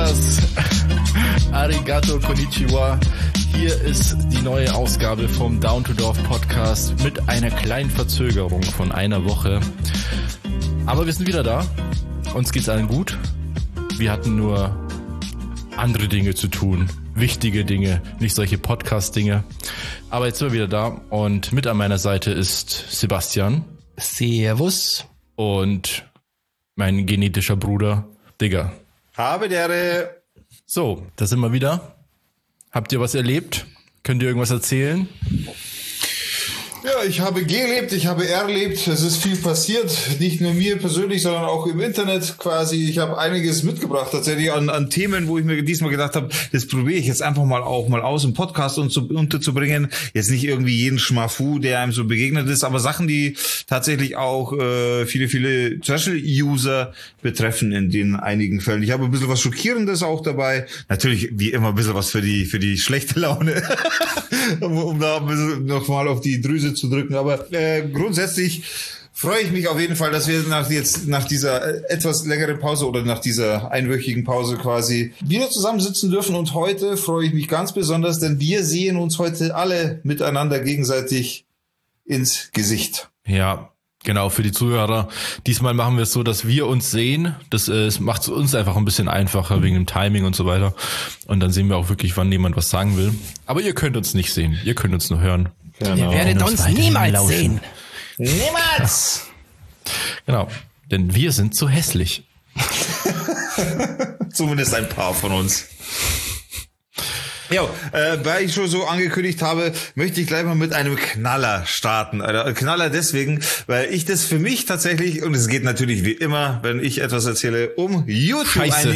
Buenas, Arigato, Konnichiwa. Hier ist die neue Ausgabe vom Down to Dorf Podcast mit einer kleinen Verzögerung von einer Woche. Aber wir sind wieder da. Uns geht's allen gut. Wir hatten nur andere Dinge zu tun. Wichtige Dinge, nicht solche Podcast-Dinge. Aber jetzt sind wir wieder da und mit an meiner Seite ist Sebastian. Servus. Und mein genetischer Bruder, Digga. Habe dere. So, da sind wir wieder. Habt ihr was erlebt? Könnt ihr irgendwas erzählen? Ja, ich habe gelebt, ich habe erlebt, es ist viel passiert, nicht nur mir persönlich, sondern auch im Internet quasi. Ich habe einiges mitgebracht tatsächlich an Themen, wo ich mir diesmal gedacht habe, das probiere ich jetzt einfach mal aus im Podcast unterzubringen. Jetzt nicht irgendwie jeden Schmafu, der einem so begegnet ist, aber Sachen, die tatsächlich auch viele Social-User betreffen in den einigen Fällen. Ich habe ein bisschen was Schockierendes auch dabei. Natürlich wie immer ein bisschen was für die schlechte Laune, um da ein bisschen nochmal auf die Drüse zu drücken, aber grundsätzlich freue ich mich auf jeden Fall, dass wir nach dieser etwas längeren Pause oder nach dieser einwöchigen Pause quasi wieder zusammensitzen dürfen, und heute freue ich mich ganz besonders, denn wir sehen uns heute alle miteinander gegenseitig ins Gesicht. Ja, genau, für die Zuhörer. Diesmal machen wir es so, dass wir uns sehen. Das macht es uns einfach ein bisschen einfacher wegen dem Timing und so weiter. Und dann sehen wir auch wirklich, wann jemand was sagen will. Aber ihr könnt uns nicht sehen. Ihr könnt uns nur hören. Genau. Ihr werdet uns niemals sehen. Niemals! Genau, denn wir sind zu hässlich. Zumindest ein paar von uns. Ja, weil ich schon so angekündigt habe, möchte ich gleich mal mit einem Knaller starten. Knaller deswegen, weil ich das für mich tatsächlich, und es geht natürlich wie immer, wenn ich etwas erzähle, um YouTube. Scheiße.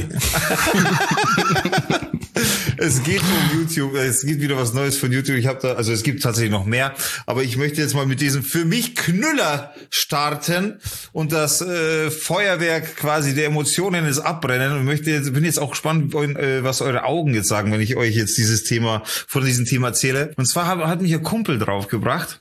Es geht um YouTube, es gibt wieder was Neues von YouTube. Es gibt tatsächlich noch mehr, aber ich möchte jetzt mal mit diesem für mich Knüller starten und das Feuerwerk quasi der Emotionen ist abbrennen, und bin jetzt auch gespannt, was eure Augen jetzt sagen, wenn ich euch jetzt von diesem Thema erzähle. Und zwar hat mich ein Kumpel draufgebracht.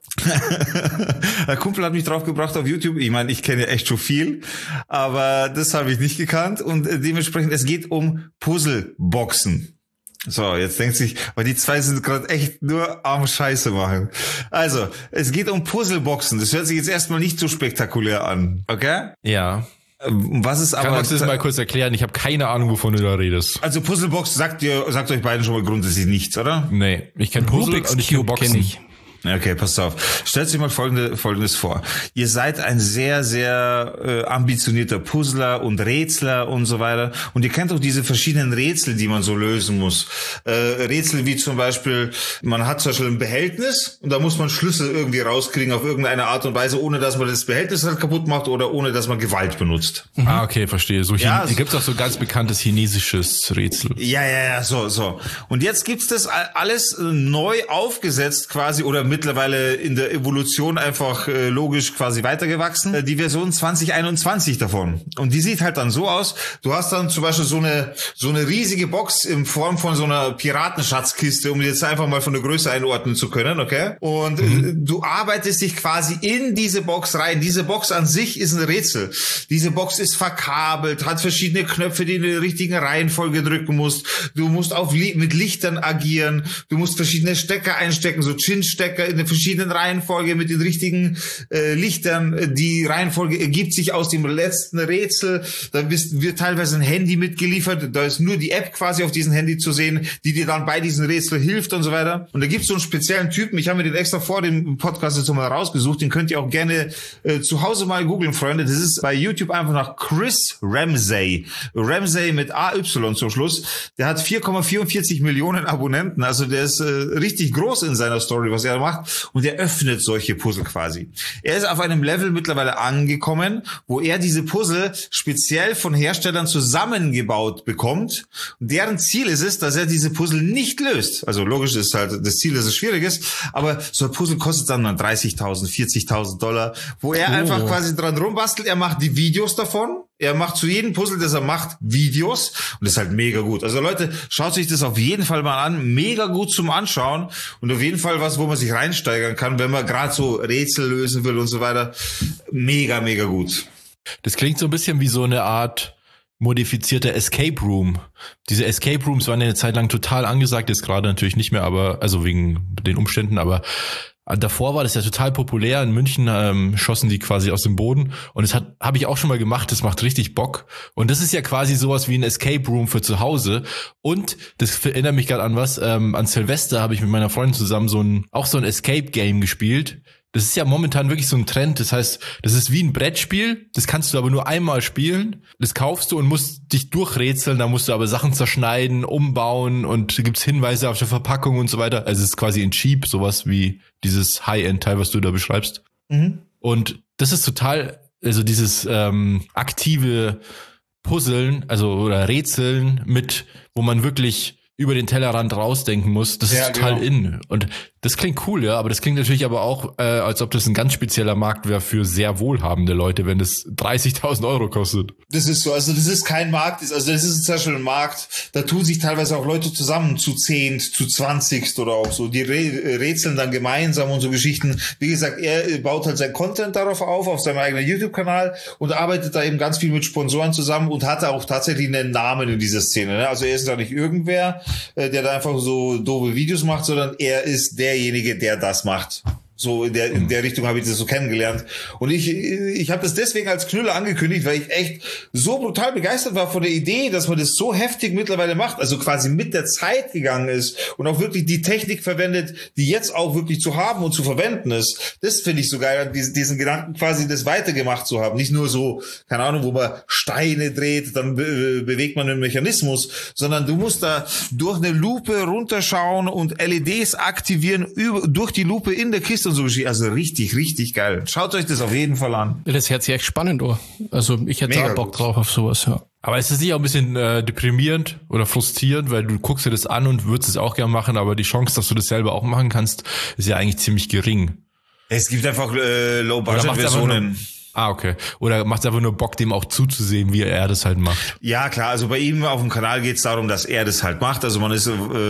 Ein Kumpel hat mich draufgebracht auf YouTube. Ich meine, ich kenne ja echt schon viel, aber das habe ich nicht gekannt, und dementsprechend, es geht um Puzzleboxen. So, jetzt denkt sich, weil die zwei sind gerade echt nur am Scheiße machen. Also, es geht um Puzzleboxen. Das hört sich jetzt erstmal nicht so spektakulär an, okay? Ja. Was ist aber? Kannst du das mal kurz erklären? Ich habe keine Ahnung, wovon du da redest. Also Puzzlebox sagt euch beiden schon mal grundsätzlich nichts, oder? Nee, ich kenne Puzzle und ich kenne Boxen. Okay, passt auf. Stellt euch mal Folgendes vor. Ihr seid ein sehr, sehr ambitionierter Puzzler und Rätsler und so weiter. Und ihr kennt auch diese verschiedenen Rätsel, die man so lösen muss. Rätsel wie zum Beispiel, man hat zum Beispiel ein Behältnis und da muss man Schlüssel irgendwie rauskriegen auf irgendeine Art und Weise, ohne dass man das Behältnis halt kaputt macht oder ohne dass man Gewalt benutzt. Mhm. Ah, okay, verstehe. Gibt's auch so ganz bekanntes chinesisches Rätsel. Ja, so. Und jetzt gibt's das alles neu aufgesetzt quasi, oder mittlerweile in der Evolution einfach logisch quasi weitergewachsen. Die Version 2021 davon. Und die sieht halt dann so aus, du hast dann zum Beispiel so eine riesige Box in Form von so einer Piratenschatzkiste, um die jetzt einfach mal von der Größe einordnen zu können, okay? Und du arbeitest dich quasi in diese Box rein. Diese Box an sich ist ein Rätsel. Diese Box ist verkabelt, hat verschiedene Knöpfe, die du in der richtigen Reihenfolge drücken musst. Du musst mit Lichtern agieren. Du musst verschiedene Stecker einstecken, so Chin-Stecker in der verschiedenen Reihenfolge mit den richtigen Lichtern. Die Reihenfolge ergibt sich aus dem letzten Rätsel. Da wird teilweise ein Handy mitgeliefert. Da ist nur die App quasi auf diesem Handy zu sehen, die dir dann bei diesem Rätsel hilft und so weiter. Und da gibt es so einen speziellen Typen. Ich habe mir den extra vor dem Podcast jetzt mal rausgesucht. Den könnt ihr auch gerne zu Hause mal googeln, Freunde. Das ist bei YouTube einfach nach Chris Ramsey. Ramsey mit AY zum Schluss. Der hat 4,44 Millionen Abonnenten. Also der ist richtig groß in seiner Story, was er macht. Und er öffnet solche Puzzle quasi. Er ist auf einem Level mittlerweile angekommen, wo er diese Puzzle speziell von Herstellern zusammengebaut bekommt. Und deren Ziel ist es, dass er diese Puzzle nicht löst. Also logisch ist halt das Ziel, dass es schwierig ist, aber so ein Puzzle kostet dann 30.000, 40.000 $, wo er einfach quasi dran rumbastelt. Er macht die Videos davon. Er macht zu jedem Puzzle, das er macht, Videos, und das ist halt mega gut. Also Leute, schaut sich das auf jeden Fall mal an. Mega gut zum Anschauen und auf jeden Fall was, wo man sich reinsteigern kann, wenn man gerade so Rätsel lösen will und so weiter. Mega, mega gut. Das klingt so ein bisschen wie so eine Art modifizierter Escape Room. Diese Escape Rooms waren ja eine Zeit lang total angesagt, jetzt gerade natürlich nicht mehr, aber also wegen den Umständen, aber davor war das ja total populär. In München schossen die quasi aus dem Boden. Und das habe ich auch schon mal gemacht. Das macht richtig Bock. Und das ist ja quasi sowas wie ein Escape Room für zu Hause. Und das erinnert mich gerade an was. An Silvester habe ich mit meiner Freundin zusammen so ein Escape Game gespielt. Das ist ja momentan wirklich so ein Trend. Das heißt, das ist wie ein Brettspiel. Das kannst du aber nur einmal spielen. Das kaufst du und musst dich durchrätseln. Da musst du aber Sachen zerschneiden, umbauen und da gibt's Hinweise auf der Verpackung und so weiter. Also es ist quasi in cheap, sowas wie dieses High-End-Teil, was du da beschreibst. Mhm. Und das ist total, also dieses aktive Puzzeln, also oder Rätseln wo man wirklich über den Tellerrand rausdenken muss, das ist total in. Und das klingt cool, ja, aber das klingt natürlich aber auch, als ob das ein ganz spezieller Markt wäre für sehr wohlhabende Leute, wenn das 30.000 Euro kostet. Das ist so, also das ist kein Markt, also das ist zum Beispiel ein Markt, da tun sich teilweise auch Leute zusammen zu 10, zu 20 oder auch so, die rätseln dann gemeinsam und so Geschichten. Wie gesagt, er baut halt sein Content darauf auf seinem eigenen YouTube-Kanal und arbeitet da eben ganz viel mit Sponsoren zusammen und hat auch tatsächlich einen Namen in dieser Szene, ne? Also er ist da nicht irgendwer, der da einfach so doofe Videos macht, sondern er ist derjenige, der das macht. So in der Richtung habe ich das so kennengelernt. Und ich habe das deswegen als Knüller angekündigt, weil ich echt so brutal begeistert war von der Idee, dass man das so heftig mittlerweile macht, also quasi mit der Zeit gegangen ist und auch wirklich die Technik verwendet, die jetzt auch wirklich zu haben und zu verwenden ist. Das finde ich so geil, diesen Gedanken quasi das weitergemacht zu haben. Nicht nur so, keine Ahnung, wo man Steine dreht, dann bewegt man einen Mechanismus, sondern du musst da durch eine Lupe runterschauen und LEDs aktivieren durch die Lupe in der Kiste. So, also richtig, richtig geil. Schaut euch das auf jeden Fall an. Das hört sich echt spannend an. Also ich hätte auch Bock drauf auf sowas, ja. Aber ist es nicht auch ein bisschen deprimierend oder frustrierend, weil du guckst dir das an und würdest es auch gerne machen, aber die Chance, dass du das selber auch machen kannst, ist ja eigentlich ziemlich gering. Es gibt einfach Low-Budget-Versionen. Ah, okay. Oder macht es einfach nur Bock, dem auch zuzusehen, wie er das halt macht? Ja, klar. Also bei ihm auf dem Kanal geht es darum, dass er das halt macht. Also man ist,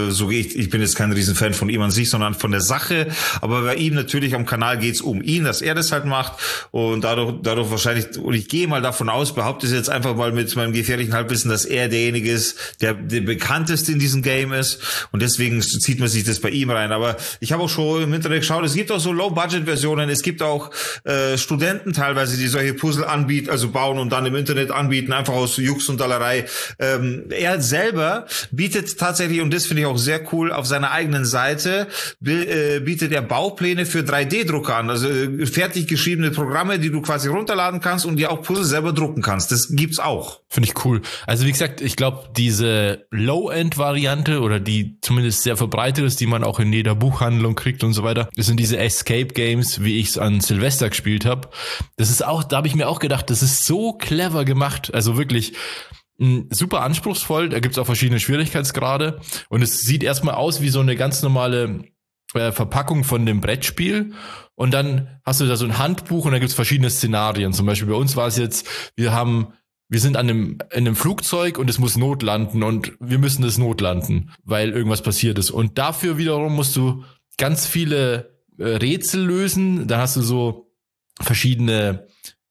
ich bin jetzt kein Riesenfan von ihm an sich, sondern von der Sache. Aber bei ihm natürlich am Kanal geht es um ihn, dass er das halt macht. Und dadurch wahrscheinlich, und ich gehe mal davon aus, behaupte es jetzt einfach mal mit meinem gefährlichen Halbwissen, dass er derjenige ist, der bekannteste in diesem Game ist. Und deswegen zieht man sich das bei ihm rein. Aber ich habe auch schon im Internet geschaut, es gibt auch so Low-Budget-Versionen. Es gibt auch Studenten teilweise, die solche Puzzle anbieten, also bauen und dann im Internet anbieten, einfach aus Jux und Dallerei. Er selber bietet tatsächlich, und das finde ich auch sehr cool, auf seiner eigenen Seite bietet er Baupläne für 3D-Drucker an, also fertig geschriebene Programme, die du quasi runterladen kannst und dir auch Puzzle selber drucken kannst. Das gibt's auch. Finde ich cool. Also wie gesagt, ich glaube, diese Low-End-Variante oder die zumindest sehr verbreitet ist, die man auch in jeder Buchhandlung kriegt und so weiter, das sind diese Escape-Games, wie ich es an Silvester gespielt habe. Das ist auch, da habe ich mir auch gedacht, das ist so clever gemacht, also wirklich super anspruchsvoll, da gibt's auch verschiedene Schwierigkeitsgrade und es sieht erstmal aus wie so eine ganz normale Verpackung von dem Brettspiel und dann hast du da so ein Handbuch und da gibt's verschiedene Szenarien, zum Beispiel bei uns war es jetzt, wir sind in einem Flugzeug und es muss notlanden und wir müssen es notlanden, weil irgendwas passiert ist und dafür wiederum musst du ganz viele Rätsel lösen, da hast du so verschiedene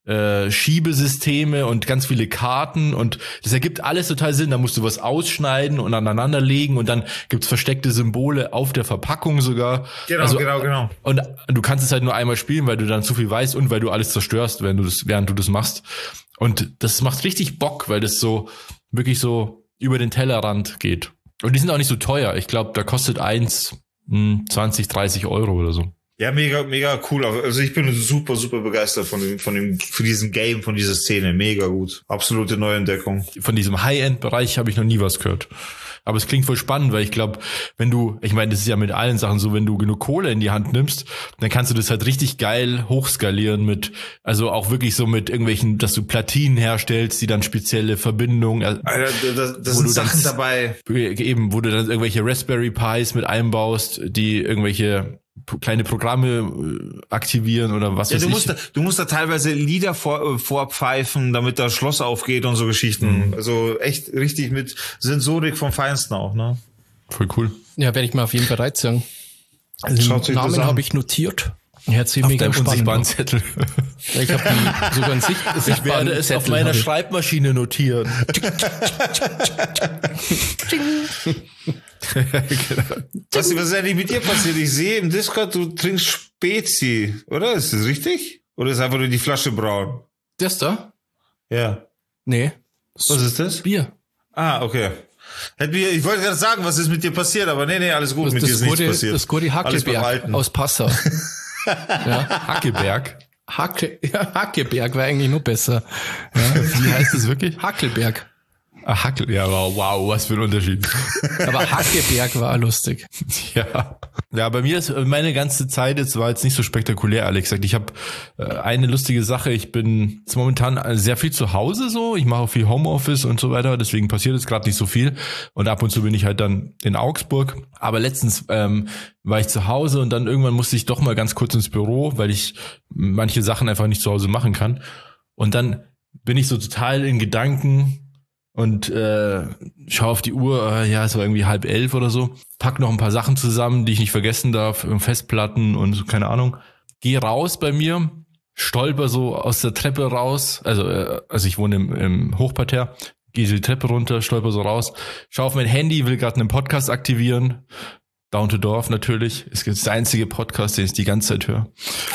Schiebesysteme und ganz viele Karten und das ergibt alles total Sinn. Da musst du was ausschneiden und aneinander legen und dann gibt's versteckte Symbole auf der Verpackung sogar. Genau. Und du kannst es halt nur einmal spielen, weil du dann zu viel weißt und weil du alles zerstörst, während du das machst. Und das macht richtig Bock, weil das so wirklich so über den Tellerrand geht. Und die sind auch nicht so teuer. Ich glaube, da kostet eins 20, 30 Euro oder so. Ja, mega, mega cool. Also ich bin super, super begeistert für diesen Game, von dieser Szene. Mega gut. Absolute Neuentdeckung. Von diesem High-End-Bereich habe ich noch nie was gehört. Aber es klingt voll spannend, weil ich glaube, ich meine, das ist ja mit allen Sachen so, wenn du genug Kohle in die Hand nimmst, dann kannst du das halt richtig geil hochskalieren also auch wirklich so mit irgendwelchen, dass du Platinen herstellst, die dann spezielle Verbindungen. Alter, das sind Sachen dabei. Eben, wo du dann irgendwelche Raspberry Pis mit einbaust, die irgendwelche kleine Programme aktivieren oder was weiß ich. Du musst da teilweise Lieder vorpfeifen, damit das Schloss aufgeht und so Geschichten. Mhm. Also echt richtig mit Sensorik vom Feinsten auch, ne? Voll cool. Ja, werde ich mal auf jeden Fall reinziehen. Also den Namen habe ich notiert. Ja, ziemlich deinem spannend. unsichtbaren Zettel. Ich habe sogar einen Ich werde es auf meiner Schreibmaschine notieren. Was ist eigentlich mit dir passiert? Ich sehe im Discord, du trinkst Spezi, oder? Ist das richtig? Oder ist einfach nur die Flasche braun? Das da? Ja. Nee. Was ist das? Bier. Ah, okay. Ich wollte gerade sagen, was ist mit dir passiert, aber nee, alles gut, mit dir ist nichts passiert. Das Gurdi Hackeberg aus Passau. Ja, Hackeberg. Hackeberg wäre eigentlich nur besser. Ja. Wie heißt das wirklich? Hackelberg. Ja, wow, was für ein Unterschied. Aber Hackeberg war lustig. Ja, bei mir ist meine ganze Zeit war jetzt nicht so spektakulär, ehrlich gesagt. Ich habe eine lustige Sache. Ich bin jetzt momentan sehr viel zu Hause so. Ich mache auch viel Homeoffice und so weiter. Deswegen passiert jetzt gerade nicht so viel. Und ab und zu bin ich halt dann in Augsburg. Aber letztens war ich zu Hause und dann irgendwann musste ich doch mal ganz kurz ins Büro, weil ich manche Sachen einfach nicht zu Hause machen kann. Und dann bin ich so total in Gedanken und schaue auf die Uhr, es war irgendwie 10:30 oder so, pack noch ein paar Sachen zusammen, die ich nicht vergessen darf, Festplatten und so, keine Ahnung, geh raus bei mir, stolper so aus der Treppe raus, also ich wohne im Hochparterre, gehe die Treppe runter, stolper so raus, schau auf mein Handy, will gerade einen Podcast aktivieren, Down to Dorf natürlich, es ist der einzige Podcast, den ich die ganze Zeit höre.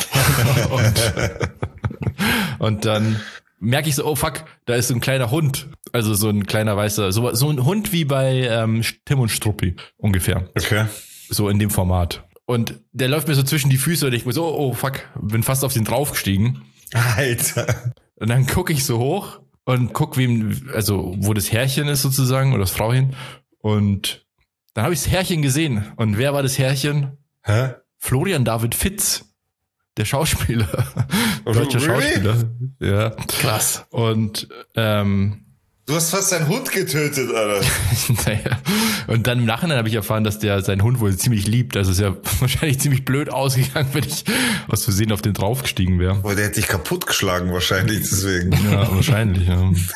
Und dann merke ich so, oh fuck, da ist so ein kleiner Hund. Also so ein kleiner weißer, so ein Hund wie bei Tim und Struppi ungefähr. Okay. So in dem Format. Und der läuft mir so zwischen die Füße und ich so, oh fuck, bin fast auf den draufgestiegen. Alter. Und dann gucke ich so hoch und guck, wo das Herrchen ist sozusagen oder das Frauchen. Und dann habe ich das Herrchen gesehen. Und wer war das Herrchen? Hä? Florian David Fitz. Der Schauspieler. Deutscher Schauspieler. Ja. Krass. Und du hast fast deinen Hund getötet, Alter. Naja. Und dann im Nachhinein habe ich erfahren, dass der seinen Hund wohl ziemlich liebt. Also es ist ja wahrscheinlich ziemlich blöd ausgegangen, wenn ich aus Versehen auf den draufgestiegen wäre. Boah, der hätte dich kaputtgeschlagen wahrscheinlich deswegen. Ja, wahrscheinlich, ja. Nee.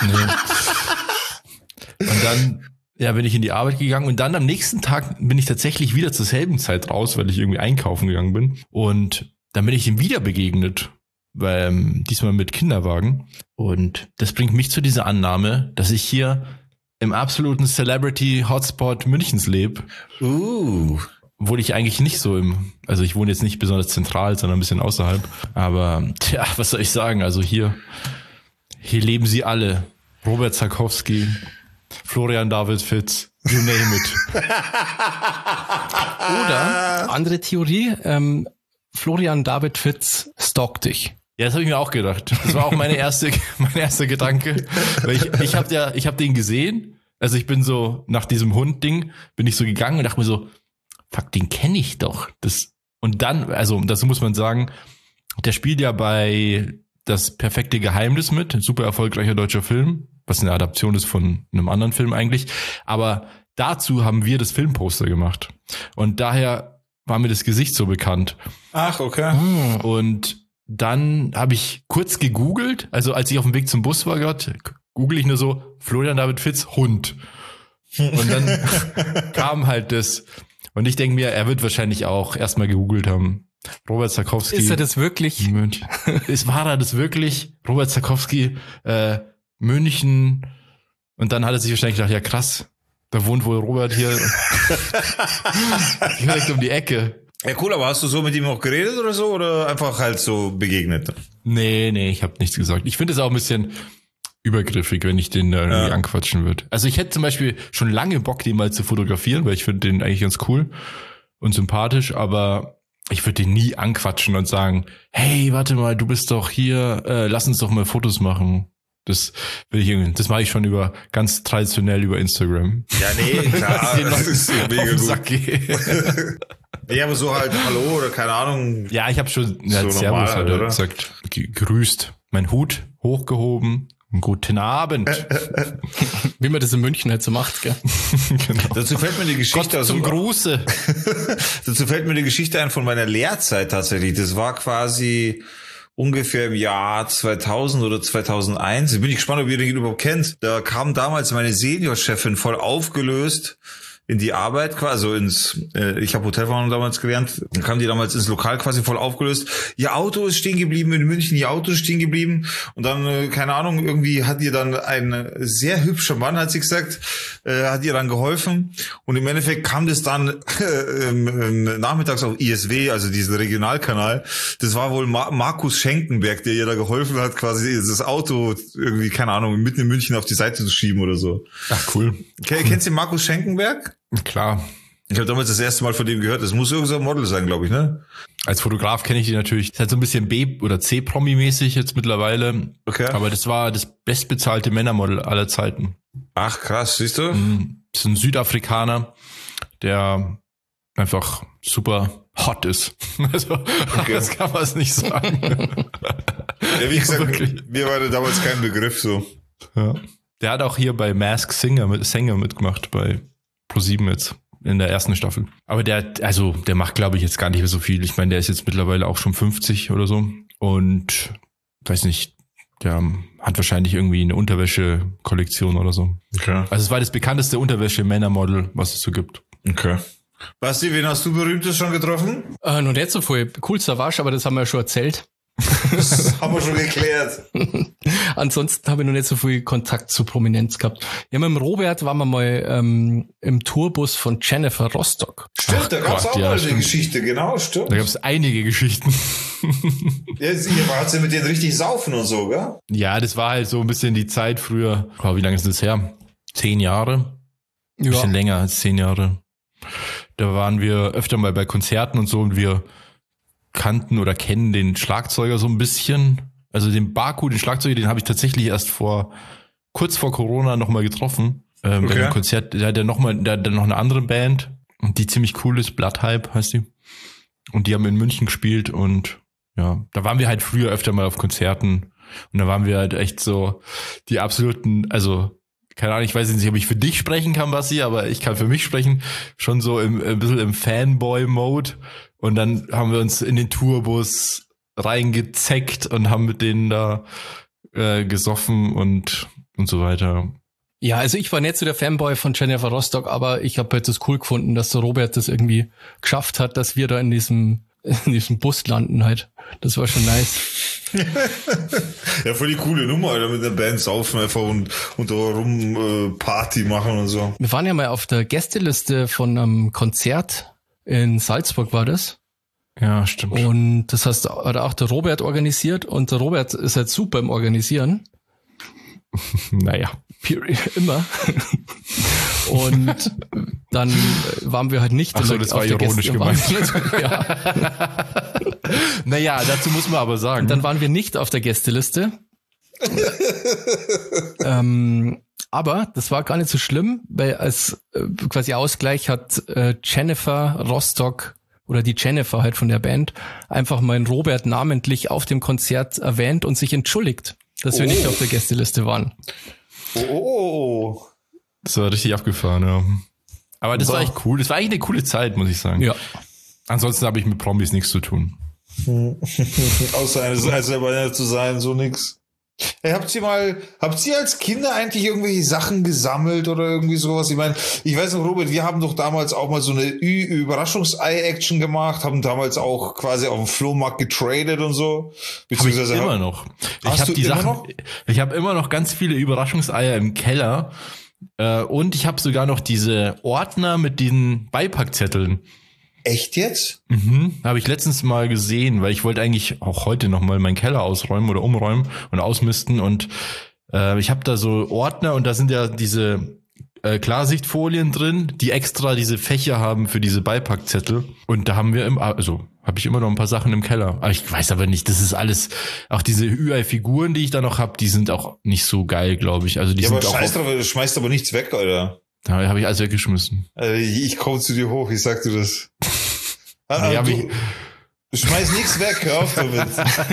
Und dann bin ich in die Arbeit gegangen und dann am nächsten Tag bin ich tatsächlich wieder zur selben Zeit raus, weil ich irgendwie einkaufen gegangen bin. Und dann bin ich ihm wieder begegnet, diesmal mit Kinderwagen. Und das bringt mich zu dieser Annahme, dass ich hier im absoluten Celebrity-Hotspot Münchens lebe. Obwohl ich eigentlich nicht so also ich wohne jetzt nicht besonders zentral, sondern ein bisschen außerhalb. Aber was soll ich sagen? Also hier leben sie alle. Robert Zakowski, Florian David Fitz, you name it. Oder, andere Theorie, Florian David Fitz stalkt dich. Ja, das habe ich mir auch gedacht. Das war auch mein erster Gedanke. Weil ich habe den gesehen. Also ich bin so, nach diesem Hund-Ding, bin ich so gegangen und dachte mir so, fuck, den kenne ich doch. Und dann, also dazu muss man sagen, der spielt ja bei Das perfekte Geheimnis mit, ein super erfolgreicher deutscher Film, was eine Adaption ist von einem anderen Film eigentlich. Aber dazu haben wir das Filmposter gemacht. Und daher war mir das Gesicht so bekannt. Ach, okay. Und dann habe ich kurz gegoogelt, also als ich auf dem Weg zum Bus war gerade, google ich nur so, Florian David Fitz, Hund. Und dann kam halt das. Und ich denke mir, er wird wahrscheinlich auch erstmal gegoogelt haben. Robert Zakowski. Ist er das wirklich? München. War er das wirklich? Robert Zakowski, München. Und dann hat er sich wahrscheinlich gedacht, ja krass, da wohnt wohl Robert hier direkt um die Ecke. Ja, cool, aber hast du so mit ihm auch geredet oder so? Oder einfach halt so begegnet? Nee, ich habe nichts gesagt. Ich finde es auch ein bisschen übergriffig, wenn ich den da irgendwie anquatschen würde. Also ich hätte zum Beispiel schon lange Bock, den mal zu fotografieren, weil ich finde den eigentlich ganz cool und sympathisch, aber ich würde den nie anquatschen und sagen, hey, warte mal, du bist doch hier, lass uns doch mal Fotos machen. Das mache ich schon ganz traditionell über Instagram. Ja, nee, klar, das ist mega gut. Nee, aber so halt Hallo oder keine Ahnung. Ja, ich habe schon so Servus halt, oder? gesagt, grüßt, mein Hut hochgehoben, guten Abend. Wie man das in München halt so macht, gell? Genau. Dazu fällt mir die Geschichte zum Gruße. Dazu fällt mir die Geschichte ein von meiner Lehrzeit tatsächlich. Das war quasi ungefähr im Jahr 2000 oder 2001. Ich bin gespannt, ob ihr den überhaupt kennt. Da kam damals meine Seniorchefin voll aufgelöst in die Arbeit quasi, ich habe Hotelfachmann damals gelernt, dann kamen die damals ins Lokal quasi voll aufgelöst. Ihr Auto ist stehen geblieben in München, ihr Auto ist stehen geblieben und dann, keine Ahnung, irgendwie hat ihr dann ein sehr hübscher Mann, hat sie gesagt, hat ihr dann geholfen und im Endeffekt kam das dann nachmittags auf ISW, also diesen Regionalkanal, das war wohl Markus Schenkenberg, der ihr da geholfen hat, quasi das Auto irgendwie, keine Ahnung, mitten in München auf die Seite zu schieben oder so. Ach, cool. Kennst du Markus Schenkenberg? Klar. Ich habe damals das erste Mal von dem gehört. Das muss irgend so ein Model sein, glaube ich, ne? Als Fotograf kenne ich die natürlich. Ist halt so ein bisschen B- oder C-Promi-mäßig jetzt mittlerweile. Okay. Aber das war das bestbezahlte Männermodel aller Zeiten. Ach, krass, siehst du? Das ist ein Südafrikaner, der einfach super hot ist. Also, das kann man es nicht sagen. Ja, wie gesagt, mir war der damals kein Begriff so. Ja. Der hat auch hier bei Masked Singer mitgemacht, bei ProSieben jetzt in der ersten Staffel. Aber der macht, glaube ich, jetzt gar nicht mehr so viel. Ich meine, der ist jetzt mittlerweile auch schon 50 oder so. Und weiß nicht, der hat wahrscheinlich irgendwie eine Unterwäsche-Kollektion oder so. Okay. Also es war das bekannteste Unterwäsche-Männermodel, was es so gibt. Okay. Basti, wen hast du Berühmtes schon getroffen? Noch nicht so viel. Cool Savage, aber das haben wir ja schon erzählt. Das haben wir schon geklärt. Ansonsten habe ich noch nicht so viel Kontakt zu Prominenz gehabt. Ja, mit dem Robert waren wir mal im Tourbus von Jennifer Rostock. Stimmt, da gab es auch mal eine Geschichte, genau, stimmt. Da gab es einige Geschichten. Ja, ihr wart ja mit denen richtig saufen und so, gell? Ja, das war halt so ein bisschen die Zeit früher. Wie lange ist das her? 10 Jahre? Ein bisschen länger als 10 Jahre. Da waren wir öfter mal bei Konzerten und so und wir kannten oder kennen den Schlagzeuger so ein bisschen. Also den Baku, den Schlagzeuger, den habe ich tatsächlich erst kurz vor Corona nochmal getroffen. Bei dem Konzert, der hat noch eine andere Band, die ziemlich cool ist, Blood Hype heißt die. Und die haben in München gespielt und ja, da waren wir halt früher öfter mal auf Konzerten und da waren wir halt echt so die absoluten, also keine Ahnung, ich weiß nicht, ob ich für dich sprechen kann, Basti, aber ich kann für mich sprechen, schon so ein bisschen im Fanboy-Mode. Und dann haben wir uns in den Tourbus reingezeckt und haben mit denen da gesoffen und so weiter. Ja, also ich war nicht so der Fanboy von Jennifer Rostock, aber ich habe halt das cool gefunden, dass der Robert das irgendwie geschafft hat, dass wir da in diesem Bus landen halt. Das war schon nice. Ja, voll die coole Nummer, Alter, mit der Band saufen einfach und da rum Party machen und so. Wir waren ja mal auf der Gästeliste von einem Konzert in Salzburg, war das. Ja, stimmt. Und das hat auch der Robert organisiert und der Robert ist halt super im Organisieren. Naja. Immer. Und dann waren wir halt nicht das war ironisch gemeint. Naja, dazu muss man aber sagen. Und dann waren wir nicht auf der Gästeliste. Aber das war gar nicht so schlimm, weil als quasi Ausgleich hat Jennifer Rostock oder die Jennifer halt von der Band einfach meinen Robert namentlich auf dem Konzert erwähnt und sich entschuldigt, dass wir nicht auf der Gästeliste waren. Oh. Das war richtig abgefahren, ja. Aber das war echt cool. Das war eigentlich eine coole Zeit, muss ich sagen. Ja. Ansonsten habe ich mit Promis nichts zu tun. Außer selber zu sein, so nix. Hey, habt ihr als Kinder eigentlich irgendwelche Sachen gesammelt oder irgendwie sowas? Ich meine, ich weiß noch, Robert, wir haben doch damals auch mal so eine Überraschungsei-Action gemacht, haben damals auch quasi auf dem Flohmarkt getradet und so. Beziehungsweise immer noch. Ich habe immer noch ganz viele Überraschungseier im Keller. Und ich habe sogar noch diese Ordner mit diesen Beipackzetteln. Echt jetzt? Mhm, habe ich letztens mal gesehen, weil ich wollte eigentlich auch heute noch mal meinen Keller ausräumen oder umräumen und ausmisten und ich habe da so Ordner und da sind ja diese Klarsichtfolien drin, die extra diese Fächer haben für diese Beipackzettel und da haben wir habe ich immer noch ein paar Sachen im Keller. Aber ich weiß aber nicht, das ist alles, auch diese UI-Figuren, die ich da noch habe, die sind auch nicht so geil, glaube ich. Also die sind aber auch schmeißt aber nichts weg, Alter. Da habe ich alles weggeschmissen. Ich komme zu dir hoch, ich sag dir das. Schmeiß nichts weg, hör auf damit.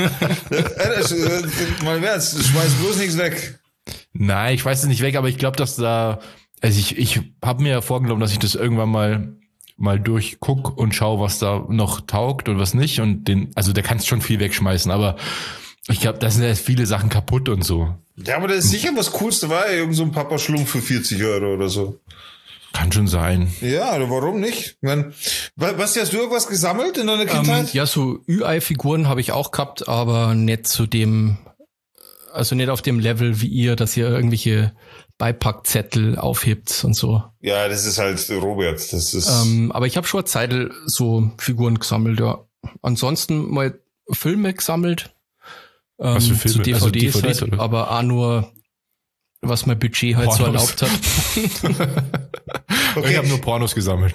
Mal im Ernst, schmeiß bloß nichts weg. Nein, ich schmeiß es nicht weg, aber ich glaube, dass da, also ich habe mir ja vorgenommen, dass ich das irgendwann mal durchguck und schau, was da noch taugt und was nicht und da kannst du schon viel wegschmeißen, aber ich glaube, da sind ja viele Sachen kaputt und so. Ja, aber das ist sicher was Coolste war, irgend so ein Papa-Schlumpf für 40 € oder so. Kann schon sein. Ja, warum nicht? Basti, hast du irgendwas gesammelt in deiner Kindheit? Ja, so Ü-Ei-Figuren habe ich auch gehabt, aber nicht zu dem, also nicht auf dem Level wie ihr, dass ihr irgendwelche Beipackzettel aufhebt und so. Ja, das ist halt Robert. Das ist. Aber ich habe schon eine Zeit so Figuren gesammelt, ja. Ansonsten mal Filme gesammelt. Was für Filme? Zu DVDs, also DVDs halt, aber auch nur, was mein Budget halt so erlaubt hat. Okay. Ich habe nur Pornos gesammelt.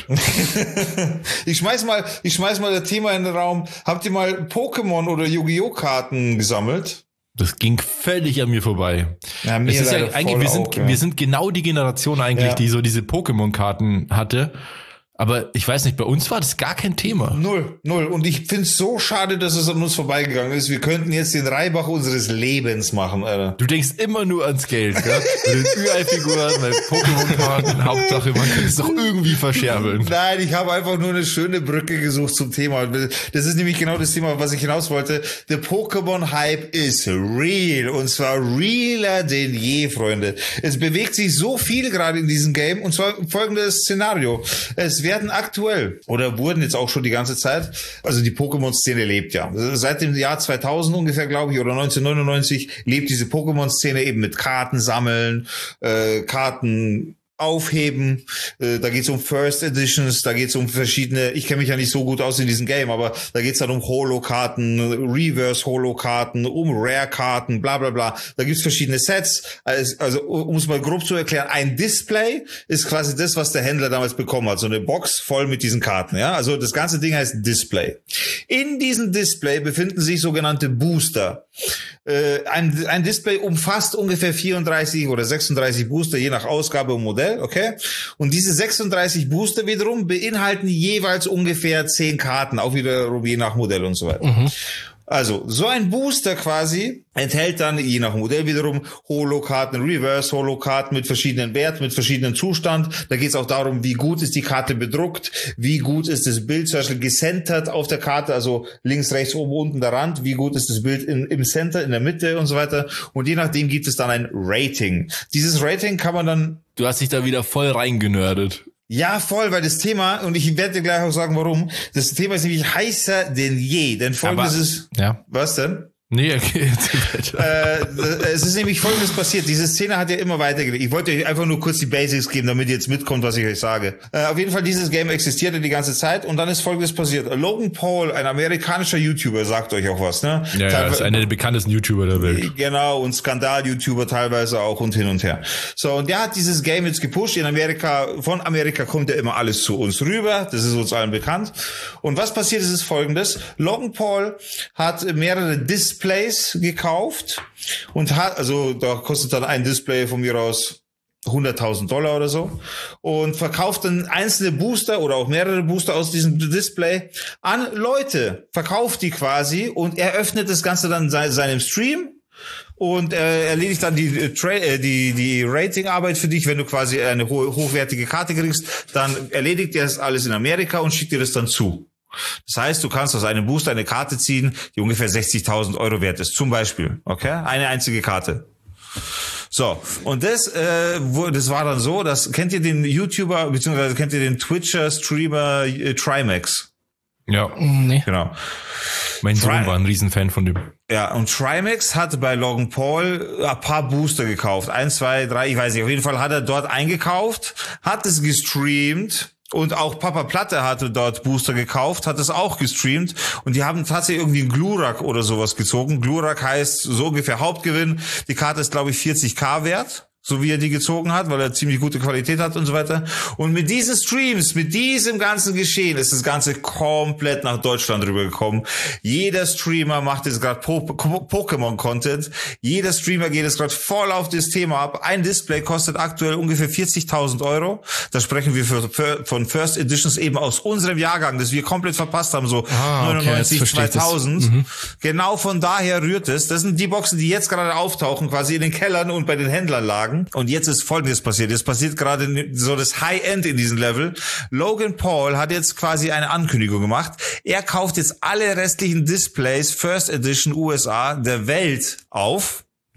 Ich schmeiß mal das Thema in den Raum. Habt ihr mal Pokémon oder Yu-Gi-Oh! Karten gesammelt? Das ging völlig an mir vorbei. Ja, mir es ist ja eigentlich, wir sind genau die Generation eigentlich, die so diese Pokémon-Karten hatte. Aber ich weiß nicht, bei uns war das gar kein Thema. Null. Und ich find's so schade, dass es an uns vorbeigegangen ist. Wir könnten jetzt den Reibach unseres Lebens machen, Alter. Du denkst immer nur ans Geld, gell? Mit den Ü-Ei-Figuren, bei Pokémon-Karten, Hauptsache, man kann es doch irgendwie verscherbeln. Nein, ich habe einfach nur eine schöne Brücke gesucht zum Thema. Das ist nämlich genau das Thema, was ich hinaus wollte. Der Pokémon-Hype ist real. Und zwar realer denn je, Freunde. Es bewegt sich so viel gerade in diesem Game. Und zwar folgendes Szenario. Es werden aktuell oder wurden jetzt auch schon die ganze Zeit, also die Pokémon-Szene lebt ja. Seit dem Jahr 2000 ungefähr, glaube ich, oder 1999 lebt diese Pokémon-Szene eben mit Karten sammeln, Karten aufheben, da geht's um First Editions, da geht's um verschiedene, ich kenne mich ja nicht so gut aus in diesem Game, aber da geht's dann um Holo-Karten, Reverse-Holo-Karten, um Rare-Karten, bla bla bla. Da gibt's verschiedene Sets, also um es mal grob zu erklären, ein Display ist quasi das, was der Händler damals bekommen hat, so eine Box voll mit diesen Karten, ja, also das ganze Ding heißt Display. In diesem Display befinden sich sogenannte Booster. Ein Display umfasst ungefähr 34 oder 36 Booster, je nach Ausgabe und Modell, okay? Und diese 36 Booster wiederum beinhalten jeweils ungefähr 10 Karten, auch wiederum je nach Modell und so weiter. Mhm. Also, so ein Booster quasi enthält dann, je nach Modell wiederum, Holo-Karten, Reverse-Holo-Karten mit verschiedenen Werten, mit verschiedenen Zustand. Da geht es auch darum, wie gut ist die Karte bedruckt, wie gut ist das Bild zum Beispiel gecentert auf der Karte, also links, rechts, oben, unten der Rand, wie gut ist das Bild im Center, in der Mitte und so weiter. Und je nachdem gibt es dann ein Rating. Dieses Rating kann man dann... Du hast dich da wieder voll reingenördet. Ja, voll, weil das Thema, und ich werde dir gleich auch sagen, warum, das Thema ist nämlich heißer denn je, denn folgendes ist... Ja. Was denn? Nee, okay. Es ist nämlich Folgendes passiert. Diese Szene hat ja immer weitergelebt. Ich wollte euch einfach nur kurz die Basics geben, damit ihr jetzt mitkommt, was ich euch sage. Auf jeden Fall, dieses Game existierte die ganze Zeit und dann ist Folgendes passiert. Logan Paul, ein amerikanischer YouTuber, sagt euch auch was, ne? Ja, ist einer der bekanntesten YouTuber der Welt. Genau, und Skandal-YouTuber teilweise auch und hin und her. So, und der hat dieses Game jetzt gepusht. In Amerika, von Amerika kommt ja immer alles zu uns rüber. Das ist uns allen bekannt. Und was passiert ist Folgendes. Logan Paul hat mehrere Displays gekauft und hat, also da kostet dann ein Display von mir aus $100.000 oder so und verkauft dann einzelne Booster oder auch mehrere Booster aus diesem Display an Leute, verkauft die quasi und er öffnet das Ganze dann seinem Stream und erledigt dann die Ratingarbeit für dich, wenn du quasi eine hochwertige Karte kriegst, dann erledigt er das alles in Amerika und schickt dir das dann zu. Das heißt, du kannst aus einem Booster eine Karte ziehen, die ungefähr 60.000 € wert ist, zum Beispiel. Okay? Eine einzige Karte. So, und das war dann so, kennt ihr den YouTuber, beziehungsweise kennt ihr den Twitcher-Streamer Trimax? Ja. Nee. Genau. Mein Sohn war ein Riesenfan von dem. Ja, und Trimax hat bei Logan Paul ein paar Booster gekauft. 1, 2, 3, ich weiß nicht. Auf jeden Fall hat er dort eingekauft, hat es gestreamt. Und auch Papa Platte hatte dort Booster gekauft, hat es auch gestreamt und die haben tatsächlich irgendwie einen Glurak oder sowas gezogen. Glurak heißt so ungefähr Hauptgewinn. Die Karte ist, glaube ich, 40.000 wert, so wie er die gezogen hat, weil er ziemlich gute Qualität hat und so weiter. Und mit diesen Streams, mit diesem ganzen Geschehen ist das Ganze komplett nach Deutschland rübergekommen. Jeder Streamer macht jetzt gerade Pokémon-Content. Jeder Streamer geht jetzt gerade voll auf das Thema ab. Ein Display kostet aktuell ungefähr 40.000 €. Da sprechen wir von First Editions eben aus unserem Jahrgang, das wir komplett verpasst haben, so 99, 2000. Genau von daher rührt es. Das sind die Boxen, die jetzt gerade auftauchen, quasi in den Kellern und bei den Händlern lagen. Und jetzt ist Folgendes passiert. Jetzt passiert gerade so das High-End in diesem Level. Logan Paul hat jetzt quasi eine Ankündigung gemacht. Er kauft jetzt alle restlichen Displays First Edition USA der Welt auf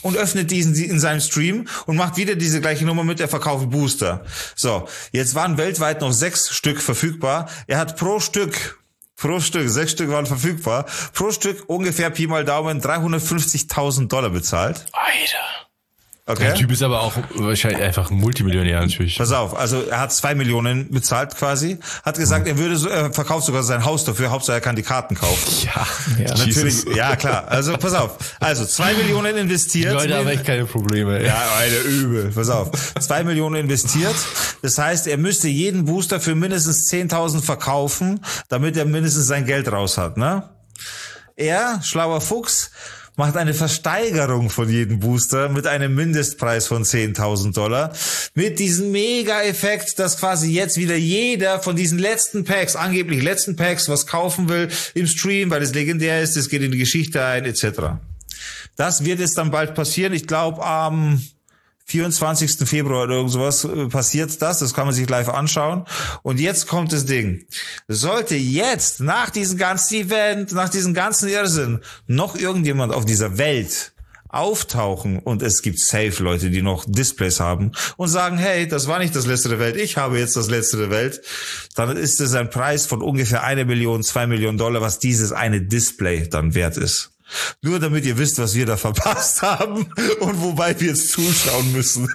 und öffnet diesen in seinem Stream und macht wieder diese gleiche Nummer mit, er verkauft Booster. So, jetzt waren weltweit noch 6 Stück verfügbar. Er hat pro Stück, 6 Stück waren verfügbar, pro Stück ungefähr Pi mal Daumen $350.000 bezahlt. Alter. Okay. Der Typ ist aber auch wahrscheinlich einfach ein Multimillionär natürlich. Pass auf, also er hat 2 Millionen bezahlt quasi, hat gesagt, er verkauft sogar sein Haus dafür, Hauptsache er kann die Karten kaufen. Ja, natürlich, Jesus. ja klar, also pass auf, also 2 Millionen investiert. Die Leute haben echt keine Probleme. Ja, eine übel, pass auf, 2 Millionen investiert, das heißt, er müsste jeden Booster für mindestens 10.000 verkaufen, damit er mindestens sein Geld raus hat, ne? Er, schlauer Fuchs, macht eine Versteigerung von jedem Booster mit einem Mindestpreis von $10.000. Mit diesem Mega-Effekt, dass quasi jetzt wieder jeder von diesen angeblich letzten Packs, was kaufen will im Stream, weil es legendär ist, es geht in die Geschichte ein, etc. Das wird jetzt dann bald passieren. Ich glaube, am 24. Februar oder irgend sowas passiert das kann man sich live anschauen. Und jetzt kommt das Ding. Sollte jetzt nach diesem ganzen Event, nach diesem ganzen Irrsinn noch irgendjemand auf dieser Welt auftauchen und es gibt safe Leute, die noch Displays haben und sagen, hey, das war nicht das letzte der Welt, ich habe jetzt das letzte der Welt, dann ist es ein Preis von ungefähr 1 Million, $2 Millionen, was dieses eine Display dann wert ist. Nur damit ihr wisst, was wir da verpasst haben und wobei wir jetzt zuschauen müssen.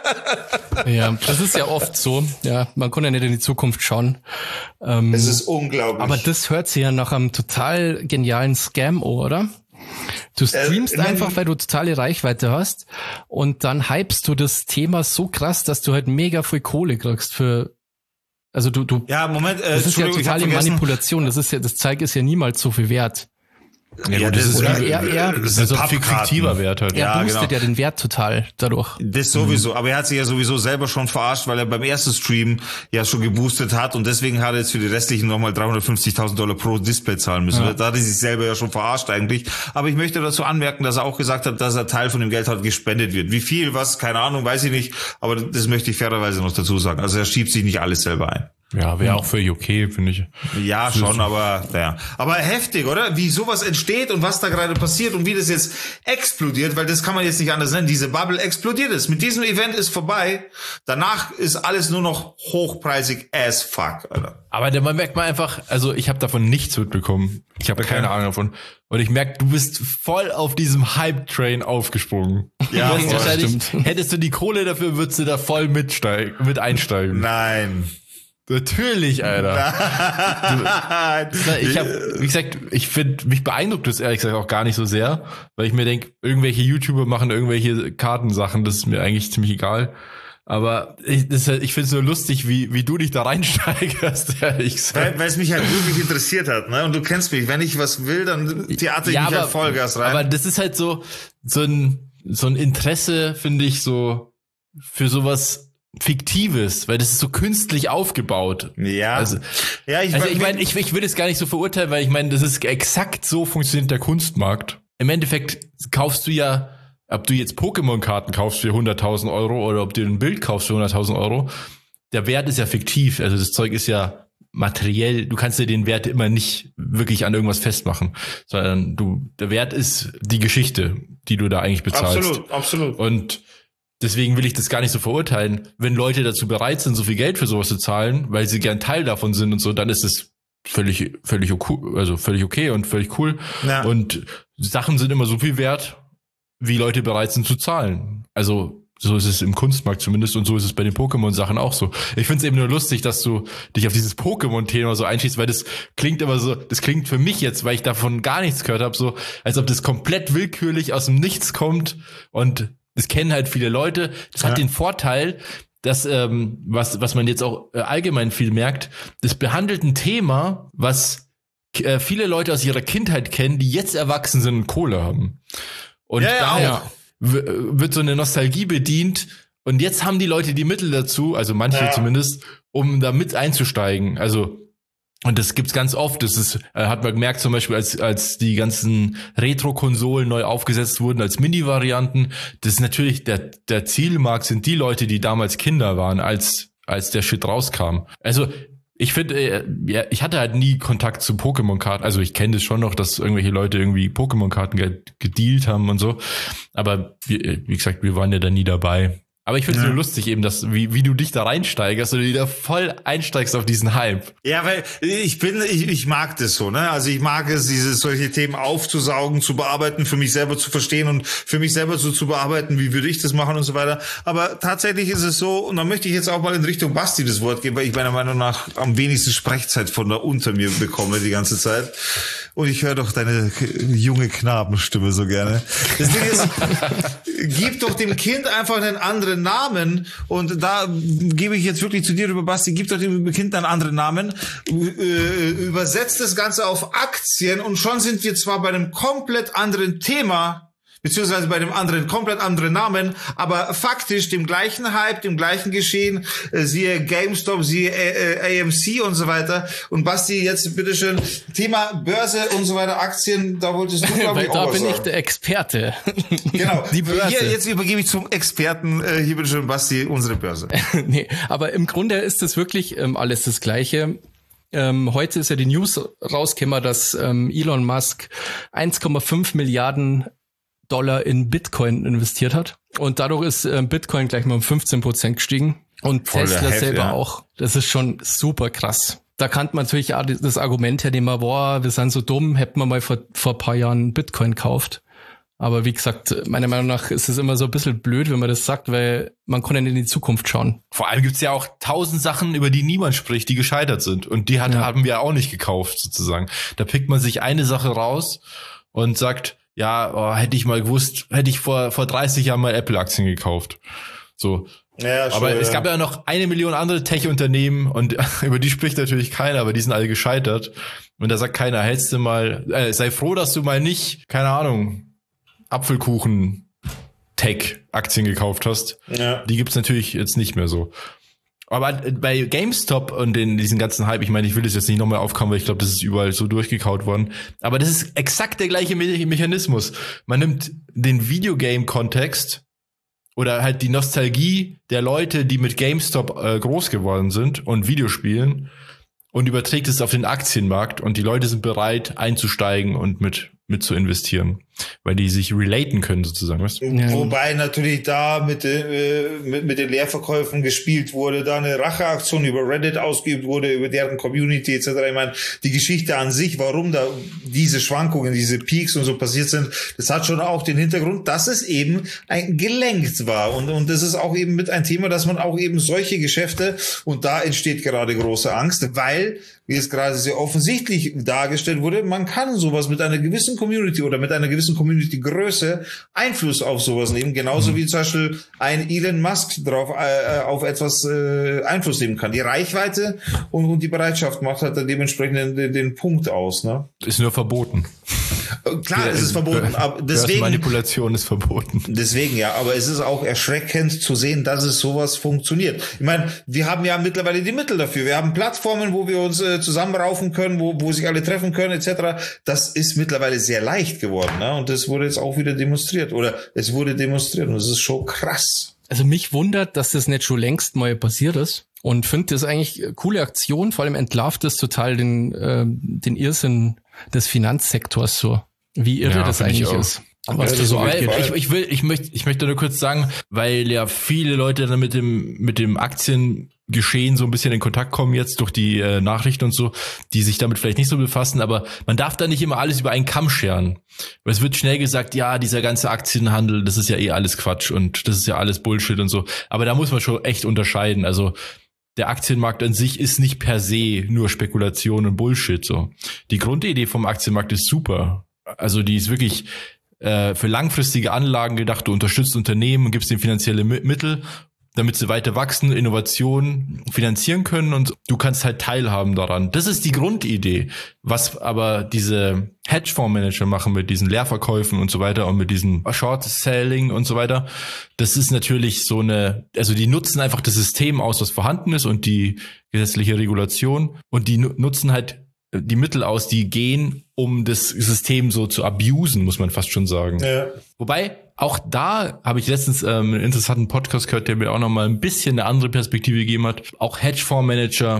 Ja, das ist ja oft so. Ja, man kann ja nicht in die Zukunft schauen. Es ist unglaublich. Aber das hört sich ja nach einem total genialen Scam, oder? Du streamst einfach, weil du totale Reichweite hast und dann hypst du das Thema so krass, dass du halt mega viel Kohle kriegst also du. Ja, Moment, das ist ja totale Manipulation. Das Zeug ist ja niemals so viel wert. Ja, das ist ein fiktiver Wert halt. Er boostet ja den Wert total dadurch. Das sowieso, aber er hat sich ja sowieso selber schon verarscht, weil er beim ersten Stream ja schon geboostet hat und deswegen hat er jetzt für die restlichen nochmal $350.000 pro Display zahlen müssen. Ja. Da hat er sich selber ja schon verarscht eigentlich. Aber ich möchte dazu anmerken, dass er auch gesagt hat, dass er Teil von dem Geld halt gespendet wird. Wie viel, was, keine Ahnung, weiß ich nicht, aber das möchte ich fairerweise noch dazu sagen. Also er schiebt sich nicht alles selber ein. Ja, wäre auch völlig okay, finde ich. Ja, schon, aber ja. Aber heftig, oder? Wie sowas entsteht und was da gerade passiert und wie das jetzt explodiert, weil das kann man jetzt nicht anders nennen. Diese Bubble explodiert ist. Mit diesem Event ist vorbei. Danach ist alles nur noch hochpreisig as fuck, Alter. Aber man merkt mal einfach, also ich habe davon nichts mitbekommen. Ich habe keine Ahnung davon. Und ich merke, du bist voll auf diesem Hype-Train aufgesprungen. Ja, wahrscheinlich hättest du die Kohle dafür, würdest du da voll mit einsteigen. Nein. Natürlich, Alter. Ich habe, wie gesagt, mich beeindruckt das ehrlich gesagt auch gar nicht so sehr, weil ich mir denke, irgendwelche YouTuber machen irgendwelche Kartensachen, das ist mir eigentlich ziemlich egal. Aber ich finde es nur lustig, wie du dich da reinsteigerst, ehrlich gesagt. Weil es mich halt wirklich interessiert hat, ne? Und du kennst mich, wenn ich was will, dann theater ich mich halt Vollgas rein. Aber das ist halt so ein Interesse, finde ich, so für sowas Fiktives, weil das ist so künstlich aufgebaut. Ja. Also ich meine, ich will es gar nicht so verurteilen, weil ich meine, das ist exakt so funktioniert der Kunstmarkt. Im Endeffekt kaufst du ja, ob du jetzt Pokémon-Karten kaufst für 100.000 Euro oder ob du ein Bild kaufst für 100.000 Euro, der Wert ist ja fiktiv. Also das Zeug ist ja materiell. Du kannst dir den Wert immer nicht wirklich an irgendwas festmachen, sondern der Wert ist die Geschichte, die du da eigentlich bezahlst. Absolut. Und deswegen will ich das gar nicht so verurteilen. Wenn Leute dazu bereit sind, so viel Geld für sowas zu zahlen, weil sie gern Teil davon sind und so, dann ist es völlig okay und völlig cool. Ja. Und Sachen sind immer so viel wert, wie Leute bereit sind zu zahlen. Also so ist es im Kunstmarkt zumindest und so ist es bei den Pokémon-Sachen auch so. Ich finde es eben nur lustig, dass du dich auf dieses Pokémon-Thema so einschießt, weil das klingt immer so, das klingt für mich jetzt, weil ich davon gar nichts gehört habe, so als ob das komplett willkürlich aus dem Nichts kommt und das kennen halt viele Leute. Das hat den Vorteil, dass, was man jetzt auch allgemein viel merkt, das behandelt ein Thema, was viele Leute aus ihrer Kindheit kennen, die jetzt erwachsen sind und Kohle haben. Und daher wird so eine Nostalgie bedient. Und jetzt haben die Leute die Mittel dazu, also manche zumindest, um da mit einzusteigen. Also und das gibt's ganz oft. Das ist, hat man gemerkt, zum Beispiel, als die ganzen Retro-Konsolen neu aufgesetzt wurden als Mini-Varianten. Das ist natürlich der Zielmarkt sind die Leute, die damals Kinder waren, als der Shit rauskam. Also Ich finde, ich hatte halt nie Kontakt zu Pokémon-Karten. Also ich kenne das schon noch, dass irgendwelche Leute irgendwie Pokémon-Karten gedealt haben und so. Aber wie gesagt, wir waren ja da nie dabei. Aber ich finde es nur lustig eben, dass wie du dich da reinsteigerst oder wieder voll einsteigst auf diesen Hype. Ja, weil ich mag das so, ne? Also ich mag es, solche Themen aufzusaugen, zu bearbeiten, für mich selber zu verstehen und für mich selber so zu bearbeiten, wie würde ich das machen und so weiter. Aber tatsächlich ist es so, und da möchte ich jetzt auch mal in Richtung Basti das Wort geben, weil ich meiner Meinung nach am wenigsten Sprechzeit von da unter mir bekomme die ganze Zeit. Und ich höre doch deine junge Knabenstimme so gerne. Das Ding ist, gib doch dem Kind einfach einen anderen Namen. Und da gebe ich jetzt wirklich zu dir rüber, Basti, gib doch dem Kind einen anderen Namen. Übersetzt das Ganze auf Aktien und schon sind wir zwar bei einem komplett anderen Thema, beziehungsweise bei dem komplett anderen Namen, aber faktisch dem gleichen Hype, dem gleichen Geschehen, siehe GameStop, siehe AMC und so weiter. Und Basti, jetzt bitteschön, Thema Börse und so weiter, Aktien, da wolltest du, glaube ich, auch was sagen. Da bin ich der Experte. Genau. Die Börse. Hier, jetzt übergebe ich zum Experten, hier bitteschön, Basti, unsere Börse. Nee, aber im Grunde ist es wirklich alles das Gleiche. Heute ist ja die News rausgekommen, dass Elon Musk 1,5 Milliarden Dollar in Bitcoin investiert hat. Und dadurch ist Bitcoin gleich mal um 15% gestiegen. Und Tesla selber auch. Das ist schon super krass. Da kann man natürlich auch das Argument hernehmen, boah, wir sind so dumm, hätten wir mal vor ein paar Jahren Bitcoin gekauft. Aber wie gesagt, meiner Meinung nach ist es immer so ein bisschen blöd, wenn man das sagt, weil man kann ja in die Zukunft schauen. Vor allem gibt's ja auch 1000 Sachen, über die niemand spricht, die gescheitert sind. Und die haben wir auch nicht gekauft, sozusagen. Da pickt man sich eine Sache raus und sagt, ja, hätte ich mal gewusst, hätte ich vor 30 Jahren mal Apple-Aktien gekauft. So. Ja, aber es gab ja noch 1 Million andere Tech-Unternehmen und über die spricht natürlich keiner, aber die sind alle gescheitert. Und da sagt keiner, hältst du mal, sei froh, dass du mal nicht, keine Ahnung, Apfelkuchen-Tech-Aktien gekauft hast. Ja. Die gibt's natürlich jetzt nicht mehr so. Aber bei GameStop und diesen ganzen Hype, ich meine, ich will das jetzt nicht nochmal aufkommen, weil ich glaube, das ist überall so durchgekaut worden. Aber das ist exakt der gleiche Mechanismus. Man nimmt den Videogame-Kontext oder halt die Nostalgie der Leute, die mit GameStop groß geworden sind und Videospielen und überträgt es auf den Aktienmarkt und die Leute sind bereit einzusteigen und mit zu investieren, weil die sich relaten können sozusagen. Weißt du? Ja. Wobei natürlich da mit den Leerverkäufen gespielt wurde, da eine Racheaktion über Reddit ausgeübt wurde, über deren Community etc. Ich meine, die Geschichte an sich, warum da diese Schwankungen, diese Peaks und so passiert sind, das hat schon auch den Hintergrund, dass es eben gelenkt war. Und das ist auch eben mit ein Thema, dass man auch eben solche Geschäfte, und da entsteht gerade große Angst, weil, wie es gerade sehr offensichtlich dargestellt wurde, man kann sowas mit einer gewissen Community oder mit einer gewissen Community-Größe Einfluss auf sowas nehmen, genauso wie zum Beispiel ein Elon Musk drauf auf etwas Einfluss nehmen kann. Die Reichweite und die Bereitschaft macht halt dann dementsprechend den Punkt aus. Ne? Ist nur verboten. Klar, es ist verboten, aber deswegen Manipulation ist verboten. Deswegen ja, aber es ist auch erschreckend zu sehen, dass es sowas funktioniert. Ich meine, wir haben ja mittlerweile die Mittel dafür. Wir haben Plattformen, wo wir uns zusammenraufen können, wo sich alle treffen können etc. Das ist mittlerweile sehr leicht geworden, ne? Und das wurde jetzt auch wieder demonstriert oder es wurde demonstriert und es ist schon krass. Also mich wundert, dass das nicht schon längst mal passiert ist. Und finde das eigentlich eine coole Aktion, vor allem entlarvt das total den Irrsinn des Finanzsektors so. Wie irre das eigentlich ist. Was da so abgeht. Ich möchte nur kurz sagen, weil ja viele Leute dann mit dem Aktiengeschehen so ein bisschen in Kontakt kommen jetzt durch die Nachrichten und so, die sich damit vielleicht nicht so befassen, aber man darf da nicht immer alles über einen Kamm scheren. Weil es wird schnell gesagt, ja, dieser ganze Aktienhandel, das ist ja eh alles Quatsch und das ist ja alles Bullshit und so. Aber da muss man schon echt unterscheiden. Also der Aktienmarkt an sich ist nicht per se nur Spekulation und Bullshit so. Die Grundidee vom Aktienmarkt ist super. Also die ist wirklich für langfristige Anlagen gedacht. Du unterstützt Unternehmen und gibst ihnen finanzielle Mittel, damit sie weiter wachsen, Innovationen finanzieren können und du kannst halt teilhaben daran. Das ist die Grundidee. Was aber diese Hedgefondsmanager machen mit diesen Leerverkäufen und so weiter und mit diesem Short-Selling und so weiter, das ist natürlich also die nutzen einfach das System aus, was vorhanden ist und die gesetzliche Regulation und die nutzen halt die Mittel aus, die gehen, um das System so zu abusen, muss man fast schon sagen. Ja. Wobei, auch da habe ich letztens einen interessanten Podcast gehört, der mir auch nochmal ein bisschen eine andere Perspektive gegeben hat. Auch Hedgefondsmanager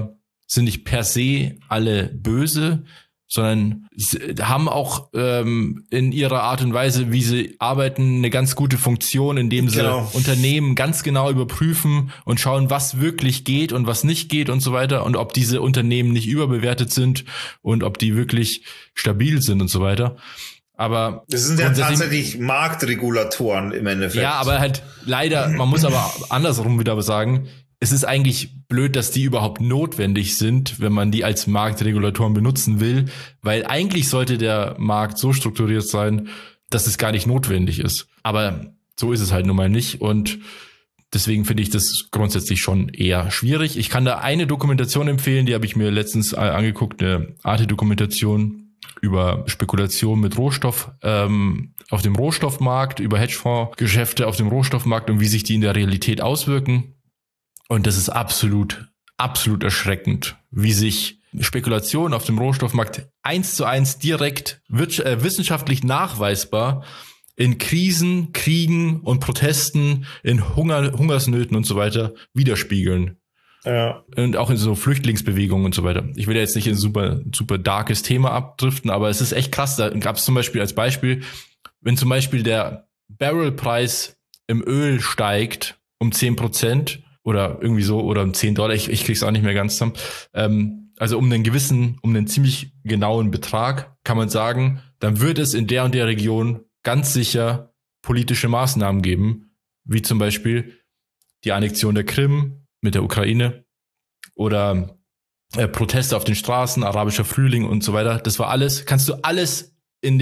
sind nicht per se alle böse, sondern haben auch in ihrer Art und Weise, wie sie arbeiten, eine ganz gute Funktion, indem sie Unternehmen ganz genau überprüfen und schauen, was wirklich geht und was nicht geht und so weiter und ob diese Unternehmen nicht überbewertet sind und ob die wirklich stabil sind und so weiter. Aber das sind ja tatsächlich Marktregulatoren im Endeffekt. Ja, aber halt leider, man muss aber andersrum wieder sagen, es ist eigentlich blöd, dass die überhaupt notwendig sind, wenn man die als Marktregulatoren benutzen will, weil eigentlich sollte der Markt so strukturiert sein, dass es gar nicht notwendig ist. Aber so ist es halt nun mal nicht und deswegen finde ich das grundsätzlich schon eher schwierig. Ich kann da eine Dokumentation empfehlen, die habe ich mir letztens angeguckt, eine Arte-Dokumentation über Spekulation mit Rohstoff auf dem Rohstoffmarkt, über Hedgefonds-Geschäfte auf dem Rohstoffmarkt und wie sich die in der Realität auswirken. Und das ist absolut erschreckend, wie sich Spekulation auf dem Rohstoffmarkt 1:1 direkt wissenschaftlich nachweisbar in Krisen, Kriegen und Protesten, in Hungersnöten und so weiter widerspiegeln. Ja. Und auch in so Flüchtlingsbewegungen und so weiter. Ich will ja jetzt nicht in super darkes Thema abdriften, aber es ist echt krass. Da gab es zum Beispiel als Beispiel, wenn zum Beispiel der Barrelpreis im Öl steigt um 10%, oder irgendwie so, oder um $10, ich krieg's auch nicht mehr ganz zusammen. Also um einen ziemlich genauen Betrag kann man sagen, dann wird es in der und der Region ganz sicher politische Maßnahmen geben, wie zum Beispiel die Annexion der Krim mit der Ukraine oder Proteste auf den Straßen, arabischer Frühling und so weiter. Das war alles, kannst du alles im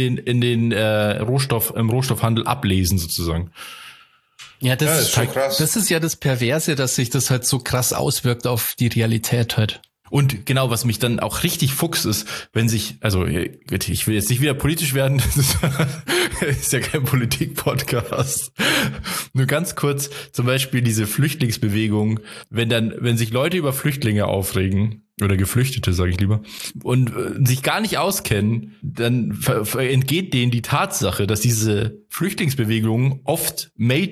Rohstoffhandel ablesen sozusagen. Ja, das ist schon krass. Das ist ja das Perverse, dass sich das halt so krass auswirkt auf die Realität halt. Und genau, was mich dann auch richtig fuchst ist, wenn sich, also ich will jetzt nicht wieder politisch werden, das ist ja kein Politik-Podcast. Nur ganz kurz, zum Beispiel diese Flüchtlingsbewegung, wenn sich Leute über Flüchtlinge aufregen, oder Geflüchtete, sage ich lieber, und sich gar nicht auskennen, dann entgeht denen die Tatsache, dass diese Flüchtlingsbewegungen oft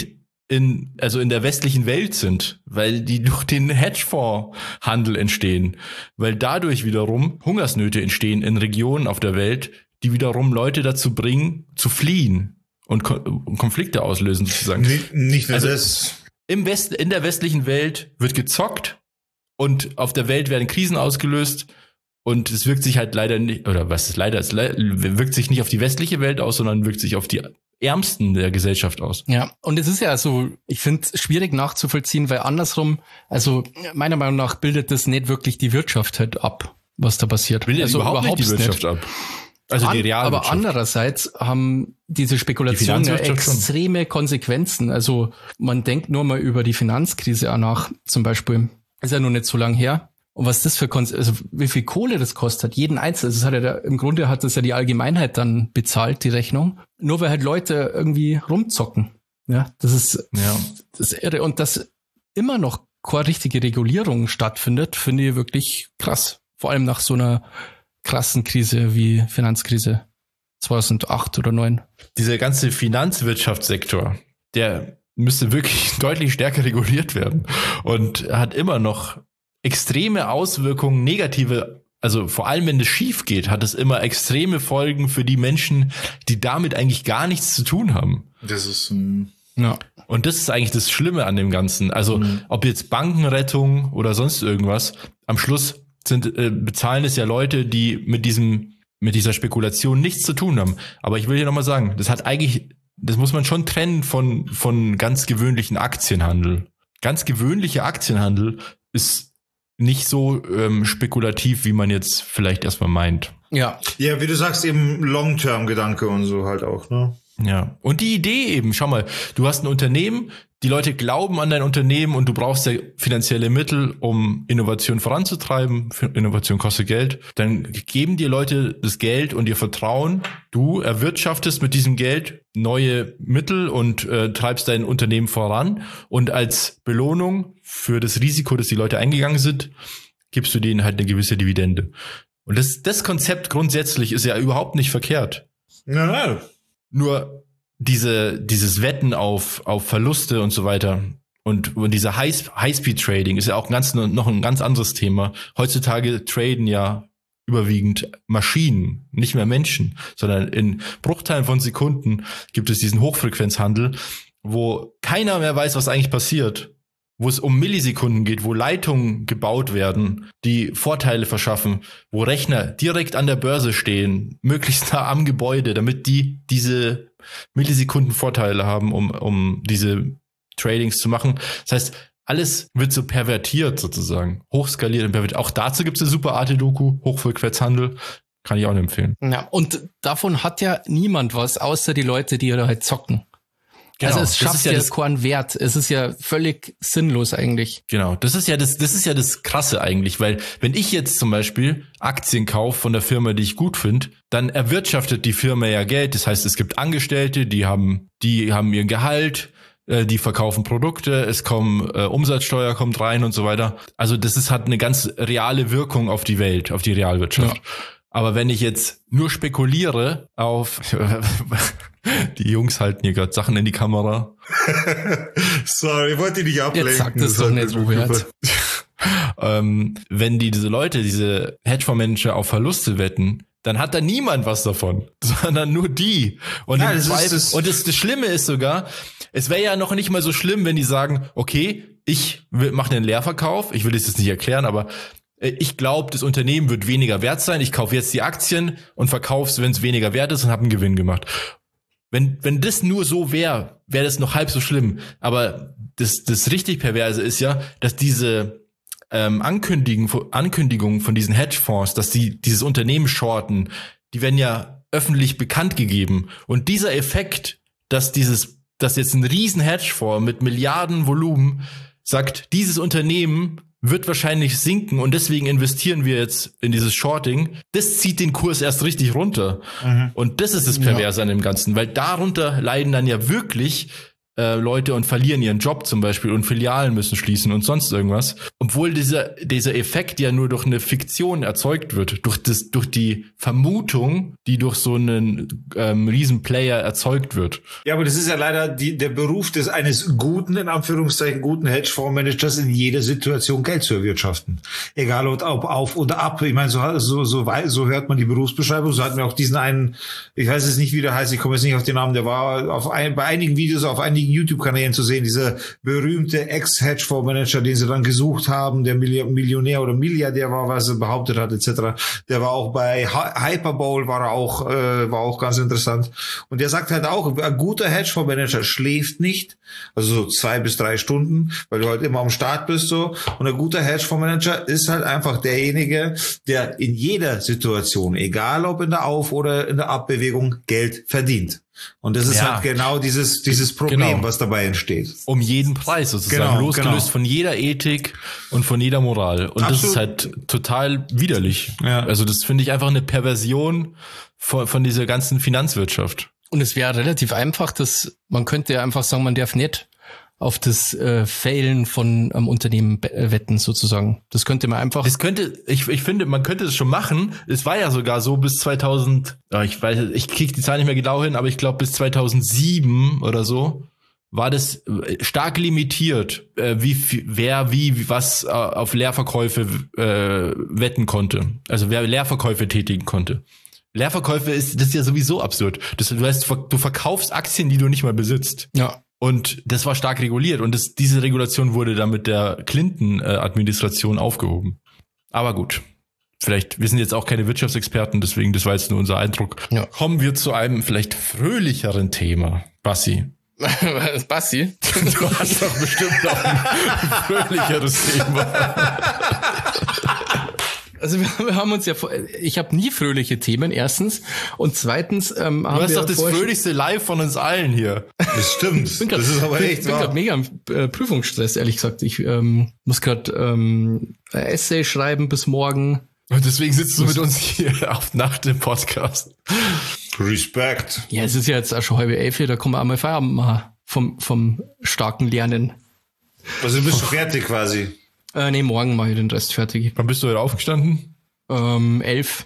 in der westlichen Welt sind, weil die durch den Hedgefondshandel entstehen, weil dadurch wiederum Hungersnöte entstehen in Regionen auf der Welt, die wiederum Leute dazu bringen, zu fliehen und Konflikte auslösen sozusagen. Nicht nur das. In der westlichen Welt wird gezockt und auf der Welt werden Krisen ausgelöst und es wirkt sich halt leider nicht, oder was ist leider, es wirkt sich nicht auf die westliche Welt aus, sondern wirkt sich auf die Ärmsten der Gesellschaft aus. Ja, und es ist ja so, ich finde es schwierig nachzuvollziehen, weil andersrum, also meiner Meinung nach bildet das nicht wirklich die Wirtschaft halt ab, was da passiert. Bildet also überhaupt nicht die Wirtschaft ab. Also die Realwirtschaft. Aber andererseits haben diese Spekulationen ja extreme Konsequenzen. Also man denkt nur mal über die Finanzkrise nach, zum Beispiel. Ist ja noch nicht so lang her. Und was das also wie viel Kohle das kostet, jeden Einzelnen. Das hat ja im Grunde hat das ja die Allgemeinheit dann bezahlt, die Rechnung. Nur weil halt Leute irgendwie rumzocken. Ja, das ist irre. Und dass immer noch keine richtige Regulierung stattfindet, finde ich wirklich krass. Vor allem nach so einer krassen Krise wie Finanzkrise 2008 oder 2009. Dieser ganze Finanzwirtschaftssektor, der müsste wirklich deutlich stärker reguliert werden und hat immer noch extreme Auswirkungen, negative, also vor allem wenn es schief geht, hat es immer extreme Folgen für die Menschen, die damit eigentlich gar nichts zu tun haben. Das ist ja. Und das ist eigentlich das Schlimme an dem Ganzen. Also ob jetzt Bankenrettung oder sonst irgendwas, am Schluss bezahlen es ja Leute, die mit dieser Spekulation nichts zu tun haben. Aber ich will hier nochmal sagen, das muss man schon trennen von ganz gewöhnlichen Aktienhandel. Ganz gewöhnlicher Aktienhandel ist nicht so spekulativ, wie man jetzt vielleicht erstmal meint. Ja, wie du sagst, eben Long-Term-Gedanke und so halt auch, ne? Ja, und die Idee eben, schau mal, du hast ein Unternehmen, die Leute glauben an dein Unternehmen und du brauchst ja finanzielle Mittel, um Innovation voranzutreiben. Innovation kostet Geld. Dann geben dir Leute das Geld und ihr Vertrauen. Du erwirtschaftest mit diesem Geld neue Mittel und treibst dein Unternehmen voran. Und als Belohnung für das Risiko, das die Leute eingegangen sind, gibst du denen halt eine gewisse Dividende. Und das Konzept grundsätzlich ist ja überhaupt nicht verkehrt. Ja. Nur dieses Wetten auf Verluste und so weiter, Und dieser High-Speed-Trading ist ja auch noch ein ganz anderes Thema. Heutzutage traden ja überwiegend Maschinen, nicht mehr Menschen, sondern in Bruchteilen von Sekunden gibt es diesen Hochfrequenzhandel, wo keiner mehr weiß, was eigentlich passiert, wo es um Millisekunden geht, wo Leitungen gebaut werden, die Vorteile verschaffen, wo Rechner direkt an der Börse stehen, möglichst nah am Gebäude, damit die diese Millisekunden Vorteile haben, um diese Tradings zu machen. Das heißt, alles wird so pervertiert sozusagen, hochskaliert und pervertiert. Auch dazu gibt es eine super Arte-Doku, Hochfrequenzhandel, kann ich auch nicht empfehlen. Ja, und davon hat ja niemand was, außer die Leute, die da halt zocken. Genau, also es schafft ja keinen Wert. Es ist ja völlig sinnlos eigentlich. Genau, das ist ja das Krasse eigentlich, weil wenn ich jetzt zum Beispiel Aktien kaufe von der Firma, die ich gut finde, dann erwirtschaftet die Firma ja Geld. Das heißt, es gibt Angestellte, die haben ihr Gehalt, die verkaufen Produkte, es kommen Umsatzsteuer kommt rein und so weiter. Also hat eine ganz reale Wirkung auf die Welt, auf die Realwirtschaft. Ja. Aber wenn ich jetzt nur spekuliere auf die Jungs halten hier gerade Sachen in die Kamera. Sorry, ich wollte dich nicht ablenken. Jetzt sagt es doch nicht, Robert. Wenn diese Leute, diese Hedgefondsmanager auf Verluste wetten, dann hat da niemand was davon, sondern nur die. Und, ja, das Schlimme ist sogar, es wäre ja noch nicht mal so schlimm, wenn die sagen, okay, ich mache einen Leerverkauf, ich will das jetzt nicht erklären, aber ich glaube, das Unternehmen wird weniger wert sein, ich kaufe jetzt die Aktien und verkaufe es, wenn es weniger wert ist und habe einen Gewinn gemacht. Wenn das nur so wäre das noch halb so schlimm. Aber das richtig Perverse ist ja, dass diese Ankündigungen von diesen Hedgefonds, dass die dieses Unternehmen shorten, die werden ja öffentlich bekannt gegeben. Und dieser Effekt, dass jetzt ein riesen Hedgefonds mit Milliarden Volumen sagt, dieses Unternehmen wird wahrscheinlich sinken und deswegen investieren wir jetzt in dieses Shorting. Das zieht den Kurs erst richtig runter. Mhm. Und das ist das Perverse an dem Ganzen, weil darunter leiden dann ja wirklich Leute und verlieren ihren Job zum Beispiel und Filialen müssen schließen und sonst irgendwas. Obwohl dieser Effekt ja nur durch eine Fiktion erzeugt wird, durch die Vermutung, die durch so einen riesen Player erzeugt wird. Ja, aber das ist ja leider der Beruf eines guten, in Anführungszeichen, guten Hedgefondsmanagers, in jeder Situation Geld zu erwirtschaften. Egal ob auf oder ab. Ich meine, so hört man die Berufsbeschreibung. So hatten wir auch diesen einen, ich weiß jetzt nicht, wie der heißt, ich komme jetzt nicht auf den Namen, der war bei einigen Videos auf einigen YouTube-Kanälen zu sehen, dieser berühmte Ex-Hedgefondsmanager, den sie dann gesucht haben, der Millionär oder Milliardär war, was er behauptet hat, etc. Der war auch bei Hyperbowl, war auch ganz interessant. Und der sagt halt auch, ein guter Hedgefondsmanager schläft nicht, also so 2 bis 3 Stunden, weil du halt immer am Start bist, so. Und ein guter Hedgefondsmanager ist halt einfach derjenige, der in jeder Situation, egal ob in der Auf- oder in der Abbewegung, Geld verdient. Und das ist halt genau dieses Problem, was dabei entsteht. Um jeden Preis sozusagen, losgelöst von jeder Ethik und von jeder Moral. Und Absolut. Das ist halt total widerlich. Ja. Also das finde ich einfach eine Perversion von dieser ganzen Finanzwirtschaft. Und es wäre relativ einfach, dass man könnte ja einfach sagen, man darf nicht auf das Failen von einem Unternehmen wetten sozusagen. Das könnte man einfach... Ich finde, man könnte es schon machen. Es war ja sogar so bis 2000, ich kriege die Zahl nicht mehr genau hin, aber ich glaube bis 2007 oder so war das stark limitiert, was auf Leerverkäufe wetten konnte. Also wer Leerverkäufe tätigen konnte. Leerverkäufe das ist ja sowieso absurd. Du verkaufst Aktien, die du nicht mal besitzt. Ja. Und das war stark reguliert und diese Regulation wurde dann mit der Clinton-Administration aufgehoben. Aber gut, wir sind jetzt auch keine Wirtschaftsexperten, deswegen, das war jetzt nur unser Eindruck. Ja. Kommen wir zu einem vielleicht fröhlicheren Thema. Bassi. Bassi? Du hast doch bestimmt noch ein fröhlicheres Thema. Also wir haben uns ja, ich habe nie fröhliche Themen, erstens. Und zweitens haben wir... Du hast doch das fröhlichste Live von uns allen hier. Das stimmt. Ich bin gerade mega im Prüfungsstress, ehrlich gesagt. Ich muss gerade Essay schreiben bis morgen. Und deswegen sitzt du mit uns hier auf Nacht im Podcast. Respekt. Ja, es ist ja jetzt auch schon 10:30, da kommen wir einmal Feierabend machen vom starken Lernen. Also du bist fertig quasi. Nee, morgen mache ich den Rest fertig. Wann bist du heute aufgestanden? 11.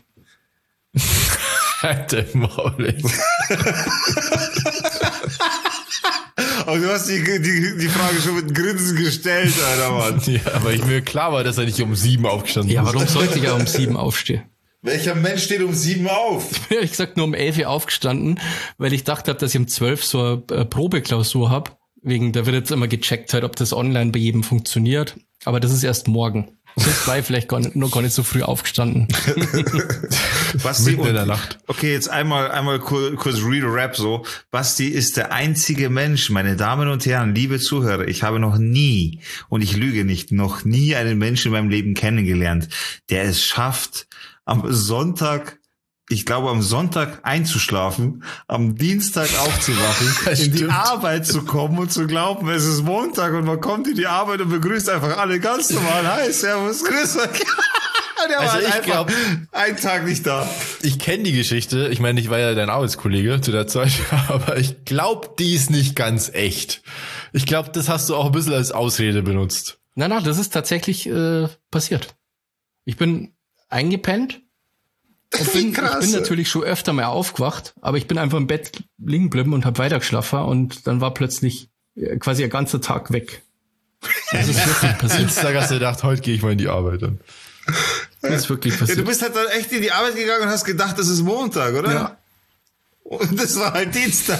Alter Maul. Aber du hast die Frage schon mit Grinsen gestellt, Alter, Mann. Ja, aber mir klar war, dass er nicht um 7 aufgestanden ist. Ja, warum sollte ich ja um 7 aufstehen? Welcher Mensch steht um 7 auf? Ich bin ehrlich gesagt nur um 11 Uhr aufgestanden, weil ich dachte, dass ich um 12 so eine Probeklausur habe. Da wird jetzt immer gecheckt, halt, ob das online bei jedem funktioniert. Aber das ist erst morgen. Sonst war ich vielleicht gar nicht so früh aufgestanden. Basti, mitten in der Nacht. Okay, jetzt einmal kurz Real Rap so. Basti ist der einzige Mensch, meine Damen und Herren, liebe Zuhörer, ich habe noch nie, und ich lüge nicht, noch nie einen Menschen in meinem Leben kennengelernt, der es schafft, am Sonntag einzuschlafen, am Dienstag aufzuwachen, in die Arbeit zu kommen und zu glauben, es ist Montag und man kommt in die Arbeit und begrüßt einfach alle ganz normal. Hi, servus, grüß euch. Der war ich glaube, einen Tag nicht da. Ich kenne die Geschichte. Ich meine, ich war ja dein Arbeitskollege zu der Zeit, aber ich glaube, die ist nicht ganz echt. Ich glaube, das hast du auch ein bisschen als Ausrede benutzt. Nein, das ist tatsächlich passiert. Ich bin eingepennt. Ich bin natürlich schon öfter mal aufgewacht, aber ich bin einfach im Bett liegen geblieben und habe weitergeschlafen und dann war plötzlich quasi ein ganzer Tag weg. Das ist wirklich passiert. Dienstag hast du gedacht, heute gehe ich mal in die Arbeit dann. Das ist wirklich passiert. Ja, du bist halt dann echt in die Arbeit gegangen und hast gedacht, das ist Montag, oder? Ja. Und das war halt Dienstag.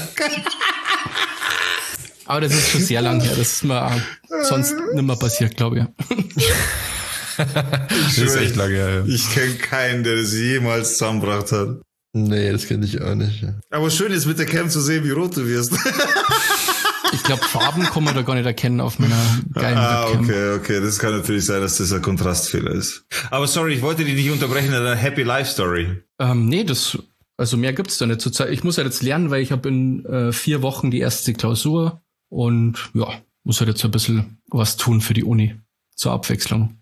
Aber das ist schon sehr lang her. Das ist mir sonst nicht mehr passiert, glaube ich. Das ist echt lange her. Ja. Ich kenne keinen, der das jemals zusammengebracht hat. Nee, das kenne ich auch nicht. Ja. Aber schön ist mit der Cam zu sehen, wie rot du wirst. Ich glaube, Farben kann man da gar nicht erkennen auf meiner geilen Webcam. Okay. Das kann natürlich sein, dass das ein Kontrastfehler ist. Aber sorry, ich wollte dich nicht unterbrechen in einer Happy Life Story. Nee, also mehr gibt's da nicht zur Zeit. Ich muss halt jetzt lernen, weil ich habe in 4 Wochen die erste Klausur und ja, muss halt jetzt ein bisschen was tun für die Uni. Zur Abwechslung.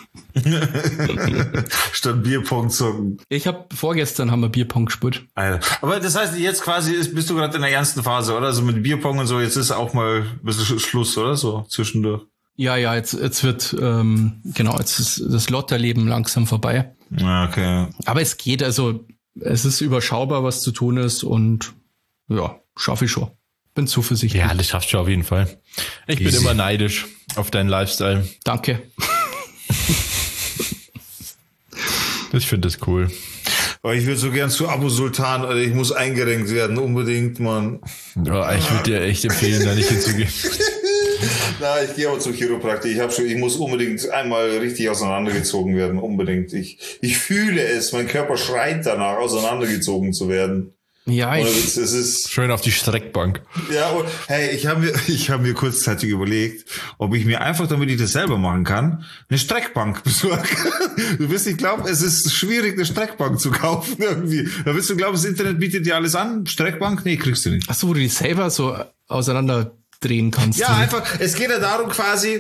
Statt Bierpong zocken. Vorgestern haben wir Bierpong gespielt. Alter. Aber das heißt, jetzt quasi bist du gerade in der ernsten Phase, oder? Also mit Bierpong und so, jetzt ist auch mal ein bisschen Schluss, oder? So zwischendurch. Ja, jetzt wird, jetzt ist das Lotterleben langsam vorbei. Okay. Aber es geht, also es ist überschaubar, was zu tun ist und ja, schaffe ich schon. Bin zuversichtlich. Ja, das schaffst du auf jeden Fall. Ich bin immer neidisch auf deinen Lifestyle. Danke. Ich finde das cool. Aber ich würde so gern zu Abu Sultan, also ich muss eingerenkt werden, unbedingt, Mann. Ja, ich würde dir echt empfehlen, da nicht hinzugehen. Na, ich gehe aber zum Chiropraktiker. Ich muss unbedingt einmal richtig auseinandergezogen werden, unbedingt. Ich fühle es, mein Körper schreit danach, auseinandergezogen zu werden. Ja, es ist schön auf die Streckbank. Ja, und hey, ich hab mir kurzzeitig überlegt, ob ich mir einfach, damit ich das selber machen kann, eine Streckbank besorge. Du wirst nicht glauben, es ist schwierig, eine Streckbank zu kaufen irgendwie. Da wirst du glauben, das Internet bietet dir alles an. Streckbank? Nee, kriegst du nicht. Ach so, wo du die selber so auseinander drehen kannst. Ja, einfach, es geht ja darum,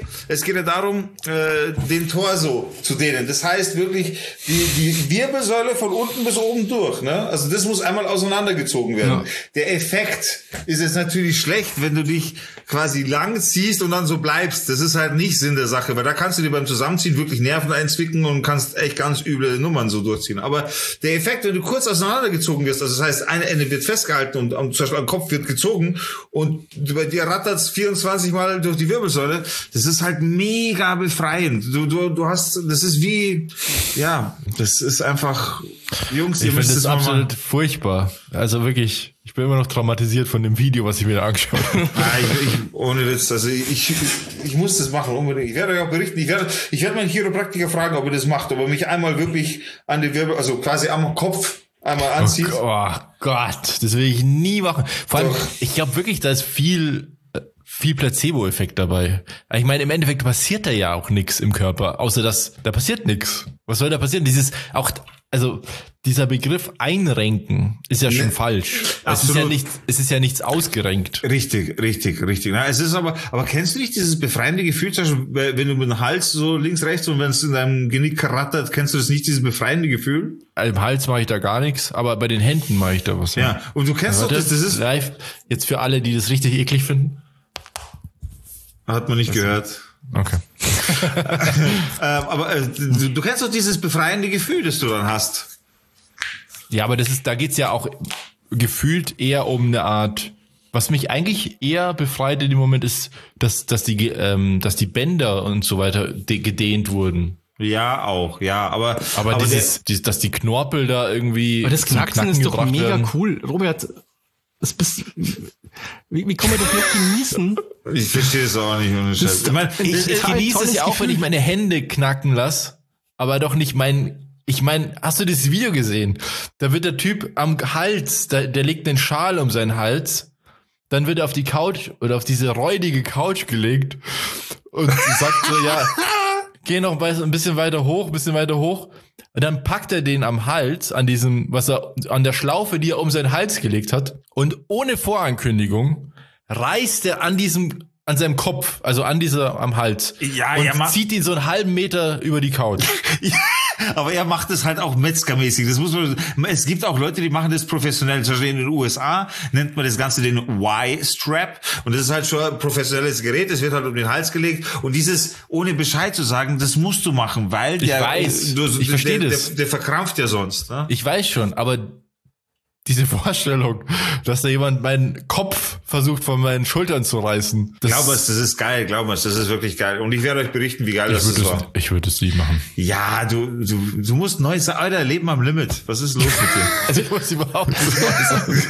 den Torso zu dehnen. Das heißt wirklich, die Wirbelsäule von unten bis oben durch, ne? Also das muss einmal auseinandergezogen werden. Ja. Der Effekt ist jetzt natürlich schlecht, wenn du dich quasi lang ziehst und dann so bleibst. Das ist halt nicht Sinn der Sache, weil da kannst du dir beim Zusammenziehen wirklich Nerven einzwicken und kannst echt ganz üble Nummern so durchziehen. Aber der Effekt, wenn du kurz auseinandergezogen wirst, also das heißt, eine Ende wird festgehalten und zum Beispiel am Kopf wird gezogen und bei dir rattert 24 Mal durch die Wirbelsäule, das ist halt mega befreiend. Du hast, das ist wie, ja, das ist einfach, Jungs, ihr müsst es absolut furchtbar. Also wirklich, ich bin immer noch traumatisiert von dem Video, was ich mir da angeschaut habe. Ohne Witz, also ich muss das machen, unbedingt. Ich werde euch auch berichten, ich werde meinen Chiropraktiker fragen, ob er das macht, ob er mich einmal wirklich an die Wirbel, also quasi am Kopf einmal anzieht. Oh Gott, das will ich nie machen. Vor allem, ich glaube wirklich, da ist viel Placebo-Effekt dabei. Ich meine, im Endeffekt passiert da ja auch nichts im Körper, außer dass da passiert nichts. Was soll da passieren? Dieser Begriff einrenken ist ja schon falsch. Es ist ja nichts ausgerenkt. Richtig. Na, es ist aber kennst du nicht dieses befreiende Gefühl, zum Beispiel, wenn du mit dem Hals so links, rechts und wenn es in deinem Genick rattert, kennst du das nicht, dieses befreiende Gefühl? Im Hals mache ich da gar nichts, aber bei den Händen mache ich da was. Ja, und du kennst doch das ist live, jetzt für alle, die das richtig eklig finden. Hat man nicht gehört. Okay. Aber du kennst doch dieses befreiende Gefühl, das du dann hast. Ja, aber da geht's ja auch gefühlt eher um eine Art, Was mich eigentlich eher befreit in dem Moment ist, dass die Bänder und so weiter gedehnt wurden. Ja, auch, ja, aber dass die Knorpel da irgendwie. Aber das Knacken ist doch mega werden. Cool. Robert, wie kann man das noch genießen? Ich verstehe es auch nicht. Ohne Scheiß. Ich genieße es ja auch, wenn ich meine Hände knacken lasse, aber doch nicht hast du das Video gesehen? Da wird der Typ am Hals, der legt einen Schal um seinen Hals, dann wird er auf die Couch oder auf diese räudige Couch gelegt und sagt so, ja, geh noch ein bisschen weiter hoch. Und dann packt er den am Hals, an der Schlaufe, die er um seinen Hals gelegt hat. Und ohne Vorankündigung reißt er an seinem Kopf, also am Hals. Ja, und zieht ihn so einen halben Meter über die Couch. Ja, aber er macht es halt auch metzgermäßig. Es gibt auch Leute, die machen das professionell. Zum Beispiel in den USA nennt man das Ganze den Y-Strap. Und das ist halt schon ein professionelles Gerät. Das wird halt um den Hals gelegt. Und dieses, ohne Bescheid zu sagen, das musst du machen, weil ich verstehe das. Der verkrampft ja sonst. Ne? Ich weiß schon, aber diese Vorstellung, dass da jemand meinen Kopf versucht, von meinen Schultern zu reißen. Glaub mir's, das ist geil. Das ist wirklich geil. Und ich werde euch berichten, wie geil das war. Ich würde es nicht machen. Ja, du musst neu sagen, Alter, Leben am Limit. Was ist los mit dir? Also ich muss überhaupt nicht sagen.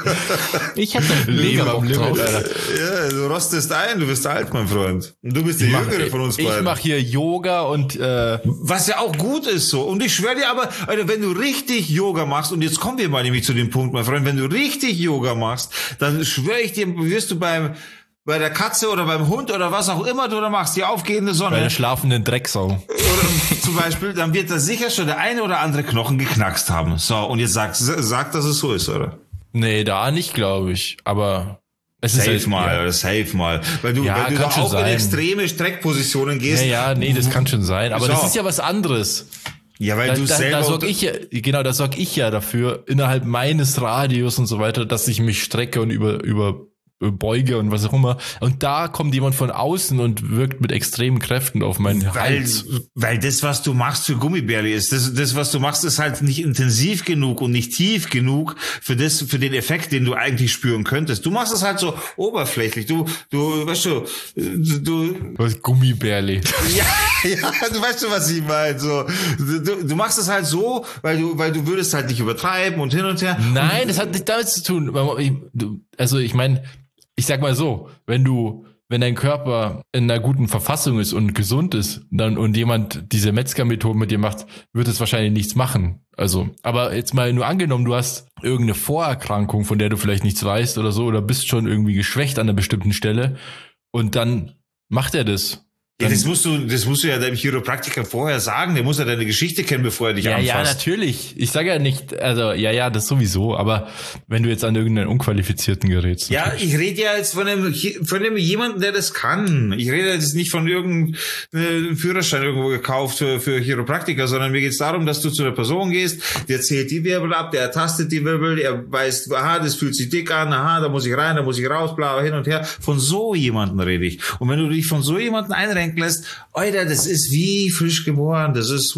Ich hätte ein Leben am Limit, Alter. Ja, du rostest ein, du wirst alt, mein Freund. Und du bist der Jüngere von uns beiden. Ich mache hier Yoga und was ja auch gut ist so. Und ich schwöre dir aber, Alter, wenn du richtig Yoga machst, und jetzt kommen wir mal nämlich zu dem Punkt, mein Freund, wenn du richtig Yoga machst, dann schwöre ich dir, wirst du bei der Katze oder beim Hund oder was auch immer du da machst, die aufgehende Sonne. Bei der schlafenden Drecksau. Oder zum Beispiel, dann wird da sicher schon der eine oder andere Knochen geknackst haben. So, und jetzt sag, dass es so ist, oder? Nee, da nicht, glaube ich. Aber es safe ist halt, safe mal. Weil du da auch in extreme Streckpositionen gehst. Ja, nee, das kann schon sein. Aber das ist ja was anderes. Ja, weil du selber... Da sorg ich ja dafür, innerhalb meines Radius und so weiter, dass ich mich strecke und überbeuge und was auch immer. Und da kommt jemand von außen und wirkt mit extremen Kräften auf meinen Hals. Weil das, was du machst, für Gummibärli ist. Das, was du machst, ist halt nicht intensiv genug und nicht tief genug für den Effekt, den du eigentlich spüren könntest. Du machst es halt so oberflächlich. Du weißt du... Was Gummibärli? Ja, du weißt schon, was ich meine. So, du machst es halt so, weil du würdest halt nicht übertreiben und hin und her. Nein, das hat nicht damit zu tun. Also ich meine, ich sag mal so, wenn dein Körper in einer guten Verfassung ist und gesund ist, und jemand diese Metzger-Methode mit dir macht, wird es wahrscheinlich nichts machen. Also, aber jetzt mal nur angenommen, du hast irgendeine Vorerkrankung, von der du vielleicht nichts weißt oder so, oder bist schon irgendwie geschwächt an einer bestimmten Stelle, und dann macht er das. Ja, das musst du ja deinem Chiropraktiker vorher sagen. Der muss ja deine Geschichte kennen, bevor er dich anfasst. Ja, natürlich. Ich sage ja nicht, also, das sowieso. Aber wenn du jetzt an irgendeinen unqualifizierten Gerät sitzt. Ja, ich rede ja jetzt von einem jemanden, der das kann. Ich rede jetzt nicht von irgendeinem Führerschein irgendwo gekauft für Chiropraktiker, sondern mir geht's darum, dass du zu einer Person gehst, der zählt die Wirbel ab, der ertastet die Wirbel, er weiß, aha, das fühlt sich dick an, aha, da muss ich rein, da muss ich raus, bla, hin und her. Von so jemanden rede ich. Und wenn du dich von so jemanden einrenken lässt, Alter, das ist wie frisch geboren, das ist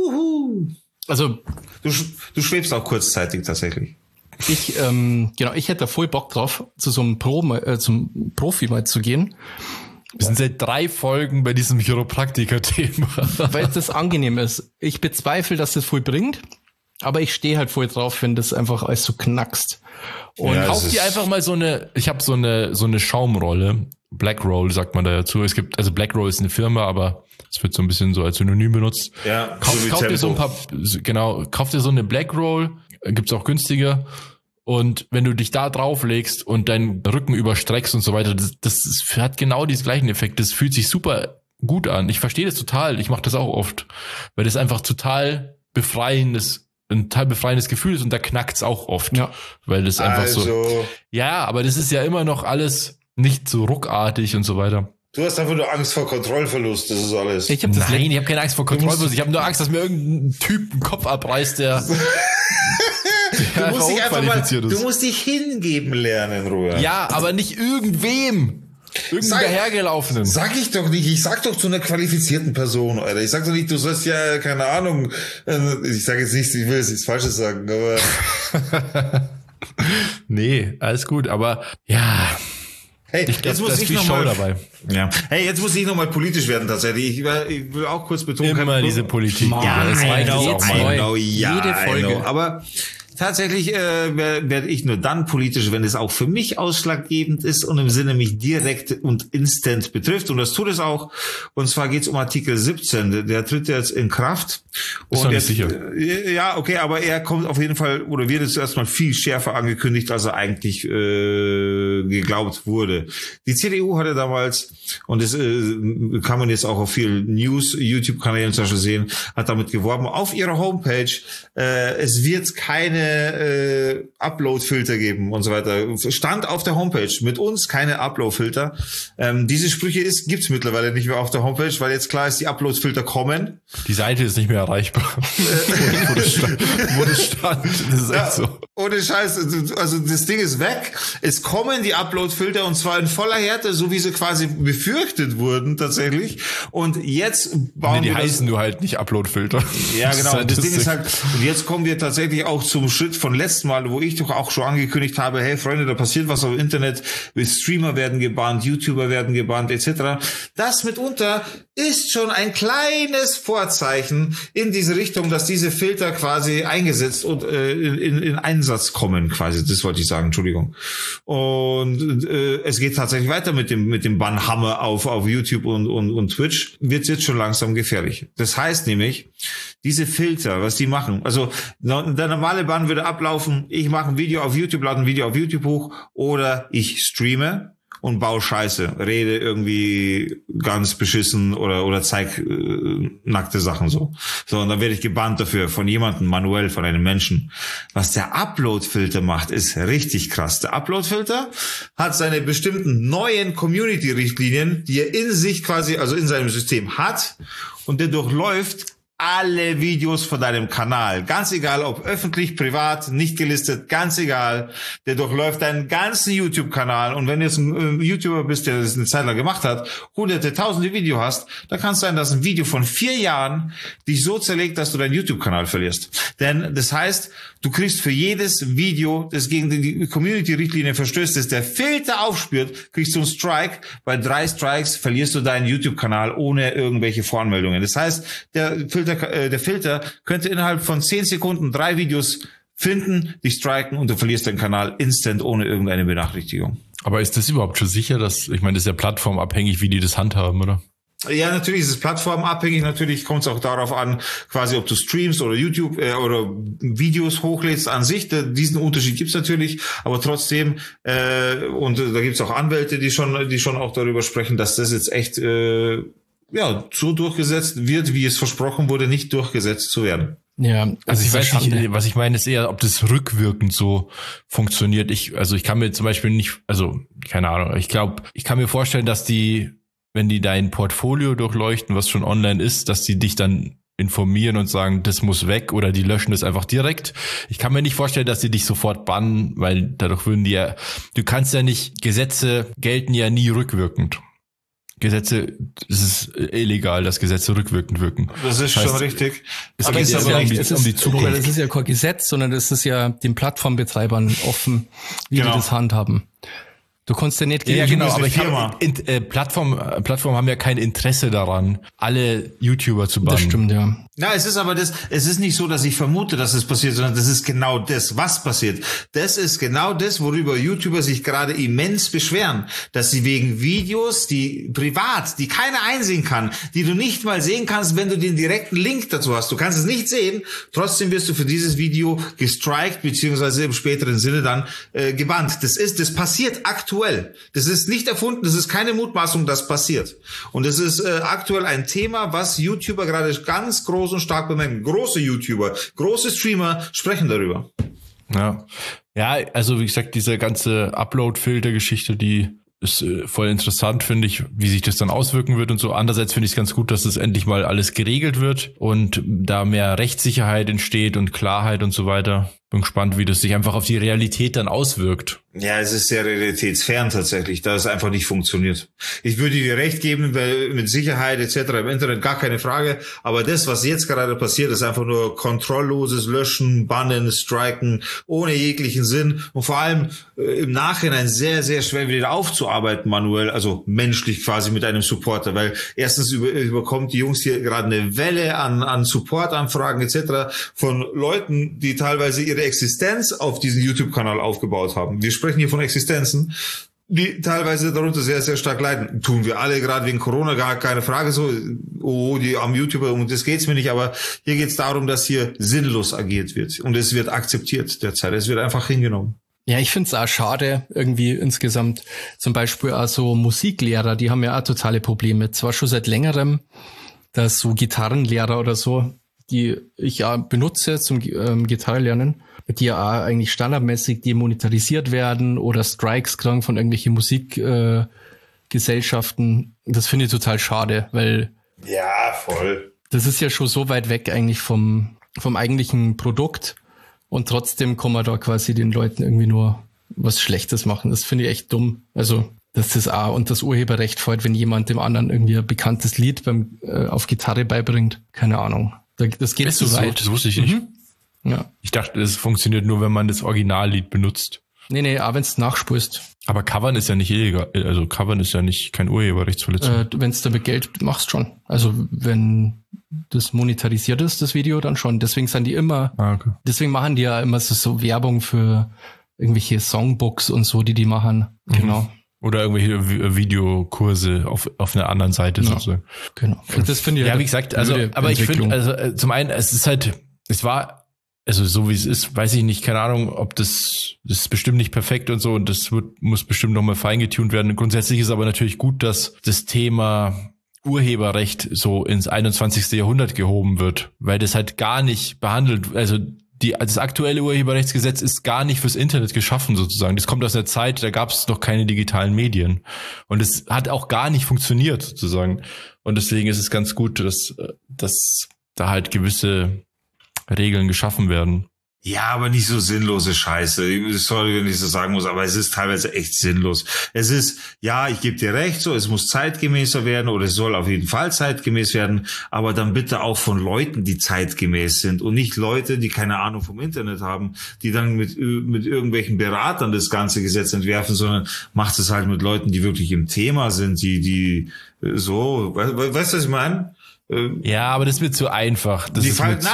Also du schwebst auch kurzzeitig tatsächlich. Ich hätte da voll Bock drauf, zu so einem zum Profi mal zu gehen. Wir sind seit 3 Folgen bei diesem Chiropraktiker-Thema. Weil das angenehm ist. Ich bezweifle, dass das voll bringt, aber ich stehe halt voll drauf, wenn das einfach alles so knackst. Und kauf dir einfach mal ich habe so eine Schaumrolle. Blackroll sagt man da dazu. Also Blackroll ist eine Firma, aber es wird so ein bisschen so als Synonym benutzt. Ja, kauf dir so eine Blackroll, gibt's auch günstiger. Und wenn du dich da drauflegst und deinen Rücken überstreckst und so weiter, das hat genau diesen gleichen Effekt. Das fühlt sich super gut an. Ich verstehe das total. Ich mache das auch oft, weil das einfach ein total befreiendes Gefühl ist, und da knackt's auch oft. Ja. Weil das einfach so... Ja, aber das ist ja immer noch alles nicht so ruckartig und so weiter. Du hast einfach nur Angst vor Kontrollverlust, das ist alles. Ich habe keine Angst vor Kontrollverlust. Ich habe nur Angst, dass mir irgendein Typ den Kopf abreißt, der du musst dich hingeben lernen, Ruhe. Ja, aber nicht irgendwem. Irgendein dahergelaufenen. Sag ich doch nicht. Ich sag doch zu einer qualifizierten Person, Alter. Ich sag doch nicht, du sollst ja, keine Ahnung, ich sag jetzt nicht, ich will jetzt nichts Falsches sagen, aber Nee, alles gut, aber ja. Hey, jetzt muss ich noch mal dabei. Ja. Hey, jetzt muss ich noch mal politisch werden tatsächlich. Ich will auch kurz betonen. Immer diese Politik. Ja, das I know, jede Folge. Aber tatsächlich werde ich nur dann politisch, wenn es auch für mich ausschlaggebend ist und im Sinne mich direkt und instant betrifft. Und das tut es auch. Und zwar geht es um Artikel 17. Der tritt jetzt in Kraft. Ist noch nicht sicher. Ja, okay, aber er kommt auf jeden Fall, oder wird jetzt erstmal viel schärfer angekündigt, als er eigentlich geglaubt wurde. Die CDU hatte damals, und das kann man jetzt auch auf vielen News-YouTube-Kanälen zum Beispiel sehen, hat damit geworben, auf ihrer Homepage, es wird keine Upload-Filter geben und so weiter. Stand auf der Homepage. Mit uns keine Upload-Filter. Diese Sprüche gibt's mittlerweile nicht mehr auf der Homepage, weil jetzt klar ist, die Upload-Filter kommen. Die Seite ist nicht mehr erreichbar. wo das stand. Das ist echt so. Ohne Scheiß. Also das Ding ist weg. Es kommen die Upload-Filter und zwar in voller Härte, so wie sie quasi befürchtet wurden tatsächlich. Und jetzt bauen die heißen nur halt nicht Upload-Filter. Ja, genau. Halt das Ding ist halt, und jetzt kommen wir tatsächlich auch zum Schritt von letzten Mal, wo ich doch auch schon angekündigt habe, hey Freunde, da passiert was auf dem Internet, Streamer werden gebannt, YouTuber werden gebannt, etc. Das mitunter ist schon ein kleines Vorzeichen in diese Richtung, dass diese Filter quasi eingesetzt und in Einsatz kommen, quasi. Das wollte ich sagen, Entschuldigung. Und es geht tatsächlich weiter mit dem Bannhammer auf YouTube und Twitch. Wird jetzt schon langsam gefährlich. Das heißt nämlich, diese Filter, was die machen, also der normale Bann würde ablaufen, ich mache ein Video auf YouTube, lade ein Video auf YouTube hoch oder ich streame und baue Scheiße, rede irgendwie ganz beschissen oder zeig nackte Sachen so. So, und dann werde ich gebannt dafür von jemandem, manuell, von einem Menschen. Was der Upload-Filter macht, ist richtig krass. Der Upload-Filter hat seine bestimmten neuen Community-Richtlinien, die er in sich quasi, also in seinem System hat, und der durchläuft alle Videos von deinem Kanal. Ganz egal, ob öffentlich, privat, nicht gelistet, ganz egal. Der durchläuft deinen ganzen YouTube-Kanal. Und wenn du jetzt ein YouTuber bist, der das eine Zeit lang gemacht hat, hunderte, tausende Video hast, dann kann es sein, dass ein Video von 4 Jahren dich so zerlegt, dass du deinen YouTube-Kanal verlierst. Denn das heißt, du kriegst für jedes Video, das gegen die Community-Richtlinie verstößt, das der Filter aufspürt, kriegst du einen Strike. Bei 3 Strikes verlierst du deinen YouTube-Kanal ohne irgendwelche Voranmeldungen. Das heißt, der Filter könnte innerhalb von 10 Sekunden 3 Videos finden, dich striken und du verlierst deinen Kanal instant ohne irgendeine Benachrichtigung. Aber ist das überhaupt schon sicher, ich meine, das ist ja plattformabhängig, wie die das handhaben, oder? Ja, natürlich ist es plattformabhängig. Natürlich kommt es auch darauf an, quasi ob du streamst oder YouTube oder Videos hochlädst an sich. Diesen Unterschied gibt's natürlich, aber trotzdem und da gibt's auch Anwälte, die schon auch darüber sprechen, dass das jetzt echt so durchgesetzt wird, wie es versprochen wurde, nicht durchgesetzt zu werden. Ja, also ich weiß nicht, was ich meine, ist eher, ob das rückwirkend so funktioniert. Ich kann mir zum Beispiel nicht, also keine Ahnung, ich glaube, ich kann mir vorstellen, dass wenn die dein Portfolio durchleuchten, was schon online ist, dass die dich dann informieren und sagen, das muss weg, oder die löschen das einfach direkt. Ich kann mir nicht vorstellen, dass die dich sofort bannen, weil dadurch würden du kannst ja nicht, Gesetze gelten ja nie rückwirkend. Gesetze, es ist illegal, dass Gesetze rückwirkend wirken. Das ist schon richtig. Es geht aber um die Zukunft. Das ist ja kein Gesetz, sondern das ist ja den Plattformbetreibern offen, wie die das handhaben. Du kannst ja nicht gegen aber Plattformen haben ja kein Interesse daran, alle YouTuber zu bannen. Das stimmt, ja. Ja, es ist nicht so, dass ich vermute, dass es passiert, sondern das ist genau das, was passiert. Das ist genau das, worüber YouTuber sich gerade immens beschweren, dass sie wegen Videos, die privat, die keiner einsehen kann, die du nicht mal sehen kannst, wenn du den direkten Link dazu hast. Du kannst es nicht sehen, trotzdem wirst du für dieses Video gestrikt, beziehungsweise im späteren Sinne dann gebannt. Das passiert aktuell. Das ist nicht erfunden, das ist keine Mutmaßung, das passiert. Und das ist aktuell ein Thema, was YouTuber gerade ganz groß und stark bemerken. Große YouTuber, große Streamer sprechen darüber. Ja, also wie gesagt, diese ganze Upload-Filter-Geschichte, die ist voll interessant, finde ich, wie sich das dann auswirken wird und so. Andererseits finde ich es ganz gut, dass das endlich mal alles geregelt wird und da mehr Rechtssicherheit entsteht und Klarheit und so weiter bin gespannt, wie das sich einfach auf die Realität dann auswirkt. Ja, es ist sehr realitätsfern tatsächlich, da es einfach nicht funktioniert. Ich würde dir recht geben, weil mit Sicherheit etc. im Internet gar keine Frage, aber das, was jetzt gerade passiert, ist einfach nur kontrollloses Löschen, Bannen, Striken, ohne jeglichen Sinn und vor allem im Nachhinein sehr, sehr schwer wieder aufzuarbeiten manuell, also menschlich quasi mit einem Supporter, weil erstens überkommt die Jungs hier gerade eine Welle an Supportanfragen etc. von Leuten, die teilweise ihre Existenz auf diesen YouTube-Kanal aufgebaut haben. Wir sprechen hier von Existenzen, die teilweise darunter sehr, sehr stark leiden. Tun wir alle gerade wegen Corona, gar keine Frage so, die am YouTuber, um das geht's mir nicht, aber hier geht's darum, dass hier sinnlos agiert wird und es wird akzeptiert derzeit. Es wird einfach hingenommen. Ja, ich find's auch schade irgendwie insgesamt. Zum Beispiel auch so Musiklehrer, die haben ja auch totale Probleme. Zwar schon seit längerem, dass so Gitarrenlehrer oder so, die ich ja benutze zum Gitarrenlernen, die ja auch eigentlich standardmäßig demonetarisiert werden oder Strikes kriegen von irgendwelchen Musikgesellschaften. Das finde ich total schade, weil ja, voll. Das ist ja schon so weit weg eigentlich vom eigentlichen Produkt und trotzdem kann man da quasi den Leuten irgendwie nur was Schlechtes machen. Das finde ich echt dumm. Also dass das auch und das Urheberrecht fällt, wenn jemand dem anderen irgendwie ein bekanntes Lied auf Gitarre beibringt. Keine Ahnung. Das geht zu weit. Das wusste ich nicht. Ja. Ich dachte, das funktioniert nur, wenn man das Originallied benutzt. Nee, auch wenn es nachspulst. Aber Covern ist ja nicht illegal. Also Covern ist ja nicht kein Urheberrechtsverletzung. Wenn es damit Geld machst, schon. Also wenn das monetarisiert ist, das Video, dann schon. Deswegen sind die immer, deswegen machen die ja immer so Werbung für irgendwelche Songbooks und so, die machen. Genau. Oder irgendwelche Videokurse auf einer anderen Seite sozusagen. Genau. Und das finde ich ja, wie gesagt, also, aber ich finde, also zum einen, also so wie es ist, weiß ich nicht, keine Ahnung, ob das ist bestimmt nicht perfekt und so und das muss bestimmt nochmal feingetunt werden. Grundsätzlich ist aber natürlich gut, dass das Thema Urheberrecht so ins 21. Jahrhundert gehoben wird, weil das halt gar nicht behandelt, also das aktuelle Urheberrechtsgesetz ist gar nicht fürs Internet geschaffen sozusagen. Das kommt aus einer Zeit, da gab es noch keine digitalen Medien und es hat auch gar nicht funktioniert sozusagen und deswegen ist es ganz gut, dass da halt gewisse Regeln geschaffen werden. Ja, aber nicht so sinnlose Scheiße. Sorry, wenn ich das sagen muss, aber es ist teilweise echt sinnlos. Es ist, ja, ich gebe dir recht, so, es muss zeitgemäßer werden oder es soll auf jeden Fall zeitgemäß werden, aber dann bitte auch von Leuten, die zeitgemäß sind und nicht Leute, die keine Ahnung vom Internet haben, die dann mit irgendwelchen Beratern das ganze Gesetz entwerfen, sondern macht es halt mit Leuten, die wirklich im Thema sind, die so, weißt du, was ich meine? Ja, aber das wird zu einfach. Das ist mir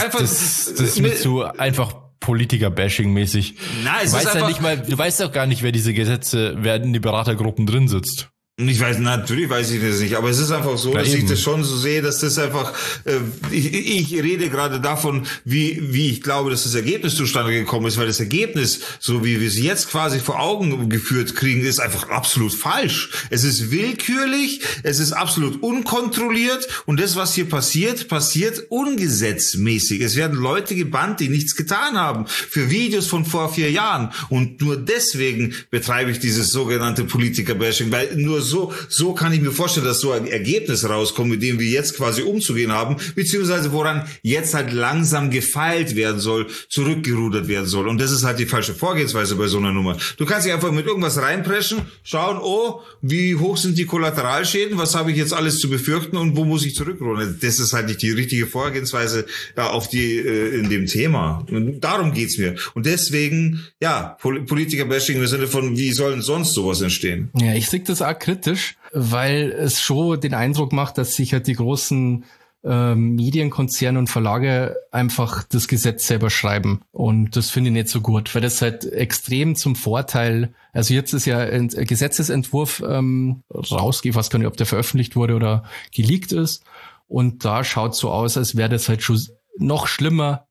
zu einfach Politiker-Bashing-mäßig. Nein, Du weißt doch gar nicht, wer diese Gesetze, wer in die Beratergruppen drin sitzt. Natürlich weiß ich das nicht, aber es ist einfach so, dass ich das schon so sehe, dass das einfach, ich rede gerade davon, wie ich glaube, dass das Ergebnis zustande gekommen ist, weil das Ergebnis, so wie wir es jetzt quasi vor Augen geführt kriegen, ist einfach absolut falsch. Es ist willkürlich, es ist absolut unkontrolliert und das, was hier passiert ungesetzmäßig. Es werden Leute gebannt, die nichts getan haben, für Videos von vor 4 Jahren und nur deswegen betreibe ich dieses sogenannte Politiker-Bashing, weil nur so kann ich mir vorstellen, dass so ein Ergebnis rauskommt, mit dem wir jetzt quasi umzugehen haben, beziehungsweise woran jetzt halt langsam gefeilt werden soll, zurückgerudert werden soll. Und das ist halt die falsche Vorgehensweise bei so einer Nummer. Du kannst dich einfach mit irgendwas reinpreschen, schauen, wie hoch sind die Kollateralschäden, was habe ich jetzt alles zu befürchten und wo muss ich zurückrudern. Das ist halt nicht die richtige Vorgehensweise in dem Thema. Und darum geht's mir. Und deswegen, ja, Politiker-Bashing im Sinne von, wie soll denn sonst sowas entstehen? Ja, ich sehe das auch kritisch, weil es schon den Eindruck macht, dass sich halt die großen Medienkonzerne und Verlage einfach das Gesetz selber schreiben. Und das finde ich nicht so gut, weil das halt extrem zum Vorteil, also jetzt ist ja ein Gesetzesentwurf rausgeht, ich weiß gar nicht, ob der veröffentlicht wurde oder geleakt ist. Und da schaut so aus, als wäre das halt schon noch schlimmer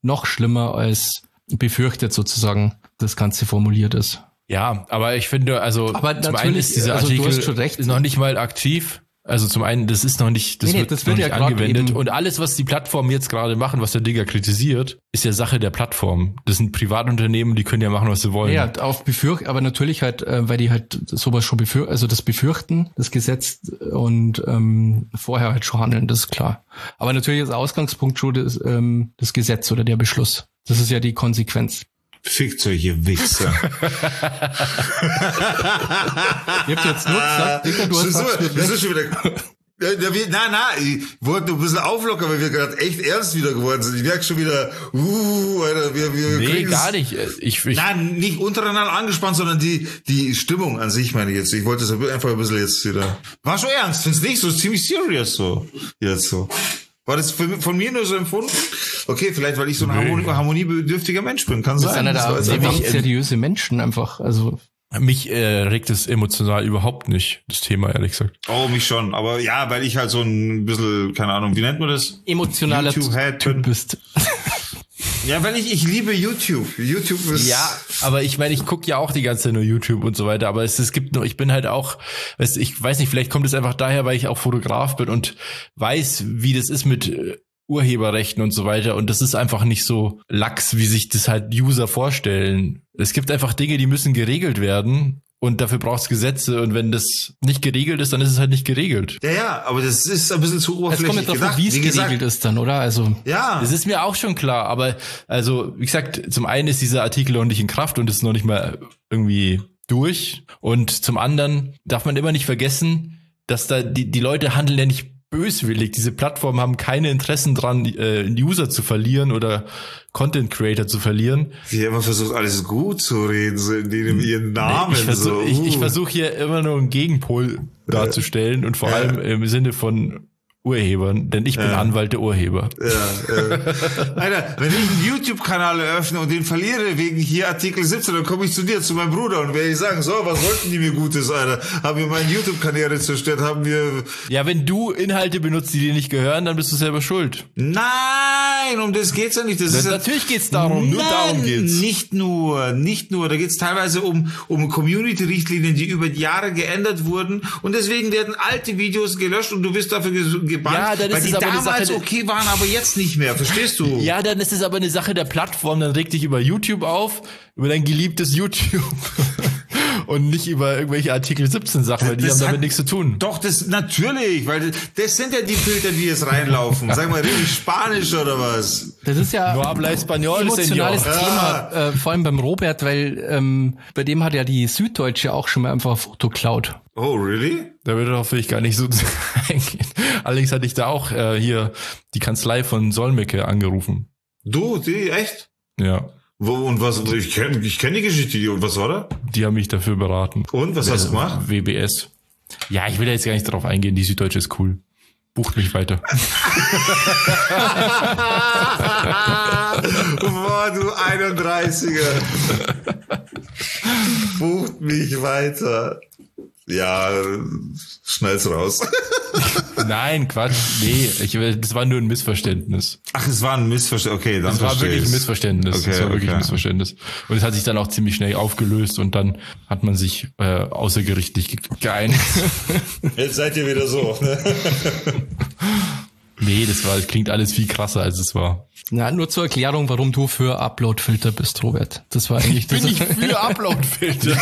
als befürchtet sozusagen das Ganze formuliert ist. Ja, aber ich finde, aber zum einen ist dieser Artikel ist noch nicht mal aktiv. Also zum einen, das ist noch nicht, das wird noch nicht angewendet. Und alles, was die Plattformen jetzt gerade machen, was der Digger kritisiert, ist ja Sache der Plattform. Das sind Privatunternehmen, die können ja machen, was sie wollen. Ja, aber natürlich halt, weil die halt sowas schon befürchten, das Gesetz und vorher halt schon handeln, das ist klar. Aber natürlich ist Ausgangspunkt schon das Gesetz oder der Beschluss. Das ist ja die Konsequenz. Fickt solche Wichser. Ihr habt jetzt nur gesagt, Dicker, du hast das ist schon wieder... ich wollte nur ein bisschen auflockern, weil wir gerade echt ernst wieder geworden sind. Ich merke schon wieder, Alter, wir gar nicht. Nein, nicht untereinander angespannt, sondern die Stimmung an sich, meine ich jetzt. Ich wollte es einfach ein bisschen jetzt wieder... War schon ernst, findest nicht so, ziemlich serious so. Jetzt so. War das von mir nur so empfunden? Okay, vielleicht, weil ich so ein harmoniebedürftiger Mensch bin. Kann sein. Das ist einer der sehr seriöse Menschen einfach, also... Mich regt es emotional überhaupt nicht, das Thema, ehrlich gesagt. Oh, mich schon. Aber ja, weil ich halt so ein bisschen, keine Ahnung, wie nennt man das? Emotionaler Typ bist. Ja, weil ich liebe YouTube. YouTube ist... Ja, aber ich meine, ich gucke ja auch die ganze Zeit nur YouTube und so weiter, aber es gibt nur, ich bin halt auch, ich weiß nicht, vielleicht kommt es einfach daher, weil ich auch Fotograf bin und weiß, wie das ist mit Urheberrechten und so weiter, und das ist einfach nicht so lax, wie sich das halt User vorstellen. Es gibt einfach Dinge, die müssen geregelt werden, und dafür braucht es Gesetze, und wenn das nicht geregelt ist, dann ist es halt nicht geregelt. Ja, aber das ist ein bisschen zu oberflächlich. Es kommt jetzt davon, wie es geregelt ist dann, oder? Also ja. Das ist mir auch schon klar, aber also, wie gesagt, zum einen ist dieser Artikel noch nicht in Kraft und ist noch nicht mal irgendwie durch, und zum anderen darf man immer nicht vergessen, dass da die Leute handeln ja nicht böswillig. Diese Plattformen haben keine Interessen dran, User zu verlieren oder Content Creator zu verlieren. Wie immer versucht, alles gut zu reden, so in denen ihren Namen. Ich versuche hier immer nur einen Gegenpol darzustellen, und vor allem im Sinne von Urhebern, denn ich bin Anwalt der Urheber. Alter, wenn ich einen YouTube-Kanal eröffne und den verliere wegen hier Artikel 17, dann komme ich zu dir, zu meinem Bruder, und werde ich sagen, so, was wollten die mir Gutes, Alter? Haben wir meine YouTube-Karriere zerstört, haben wir... Ja, wenn du Inhalte benutzt, die dir nicht gehören, dann bist du selber schuld. Nein, um das geht's ja nicht. Natürlich geht's darum, nur darum geht's. Nicht nur. Da geht's teilweise um Community-Richtlinien, die über die Jahre geändert wurden, und deswegen werden alte Videos gelöscht und du wirst dafür gebannt, ja, dann weil ist die es aber damals eine Sache, okay waren, aber jetzt nicht mehr. Verstehst du? Ja, dann ist es aber eine Sache der Plattform. Dann reg dich über YouTube auf, über dein geliebtes YouTube und nicht über irgendwelche Artikel 17 Sachen, weil die haben damit nichts zu tun. Doch, das natürlich, weil das sind ja die Filter, die jetzt reinlaufen. Sag mal, richtig Spanisch oder was? Das ist ja no habla español, emotionales Senor. Thema, vor allem beim Robert, weil bei dem hat ja die Süddeutsche auch schon mal einfach ein Foto geklaut. Oh, really? Da würde doch vielleicht gar nicht so eingehen. Allerdings hatte ich da auch hier die Kanzlei von Solmecke angerufen. Du, die, echt? Ja. Wo und was? Ich kenn die Geschichte. Und was war da? Die haben mich dafür beraten. Und was hast du gemacht? WBS. Ja, ich will da jetzt gar nicht drauf eingehen. Die Süddeutsche ist cool. Bucht mich weiter. Boah, du 31er. Bucht mich weiter. Ja, schneid's raus. Nein, Quatsch. Nee, das war nur ein Missverständnis. Ach, es war ein Missverständnis. Okay, dann verstehe ich. Das war wirklich ein Missverständnis. Okay, das war wirklich ein Missverständnis. Und es hat sich dann auch ziemlich schnell aufgelöst, und dann hat man sich außergerichtlich geeinigt. Jetzt seid ihr wieder so. Nee, das klingt alles viel krasser, als es war. Na, nur zur Erklärung, warum du für Uploadfilter bist, Robert. Das war eigentlich bin ich für Uploadfilter.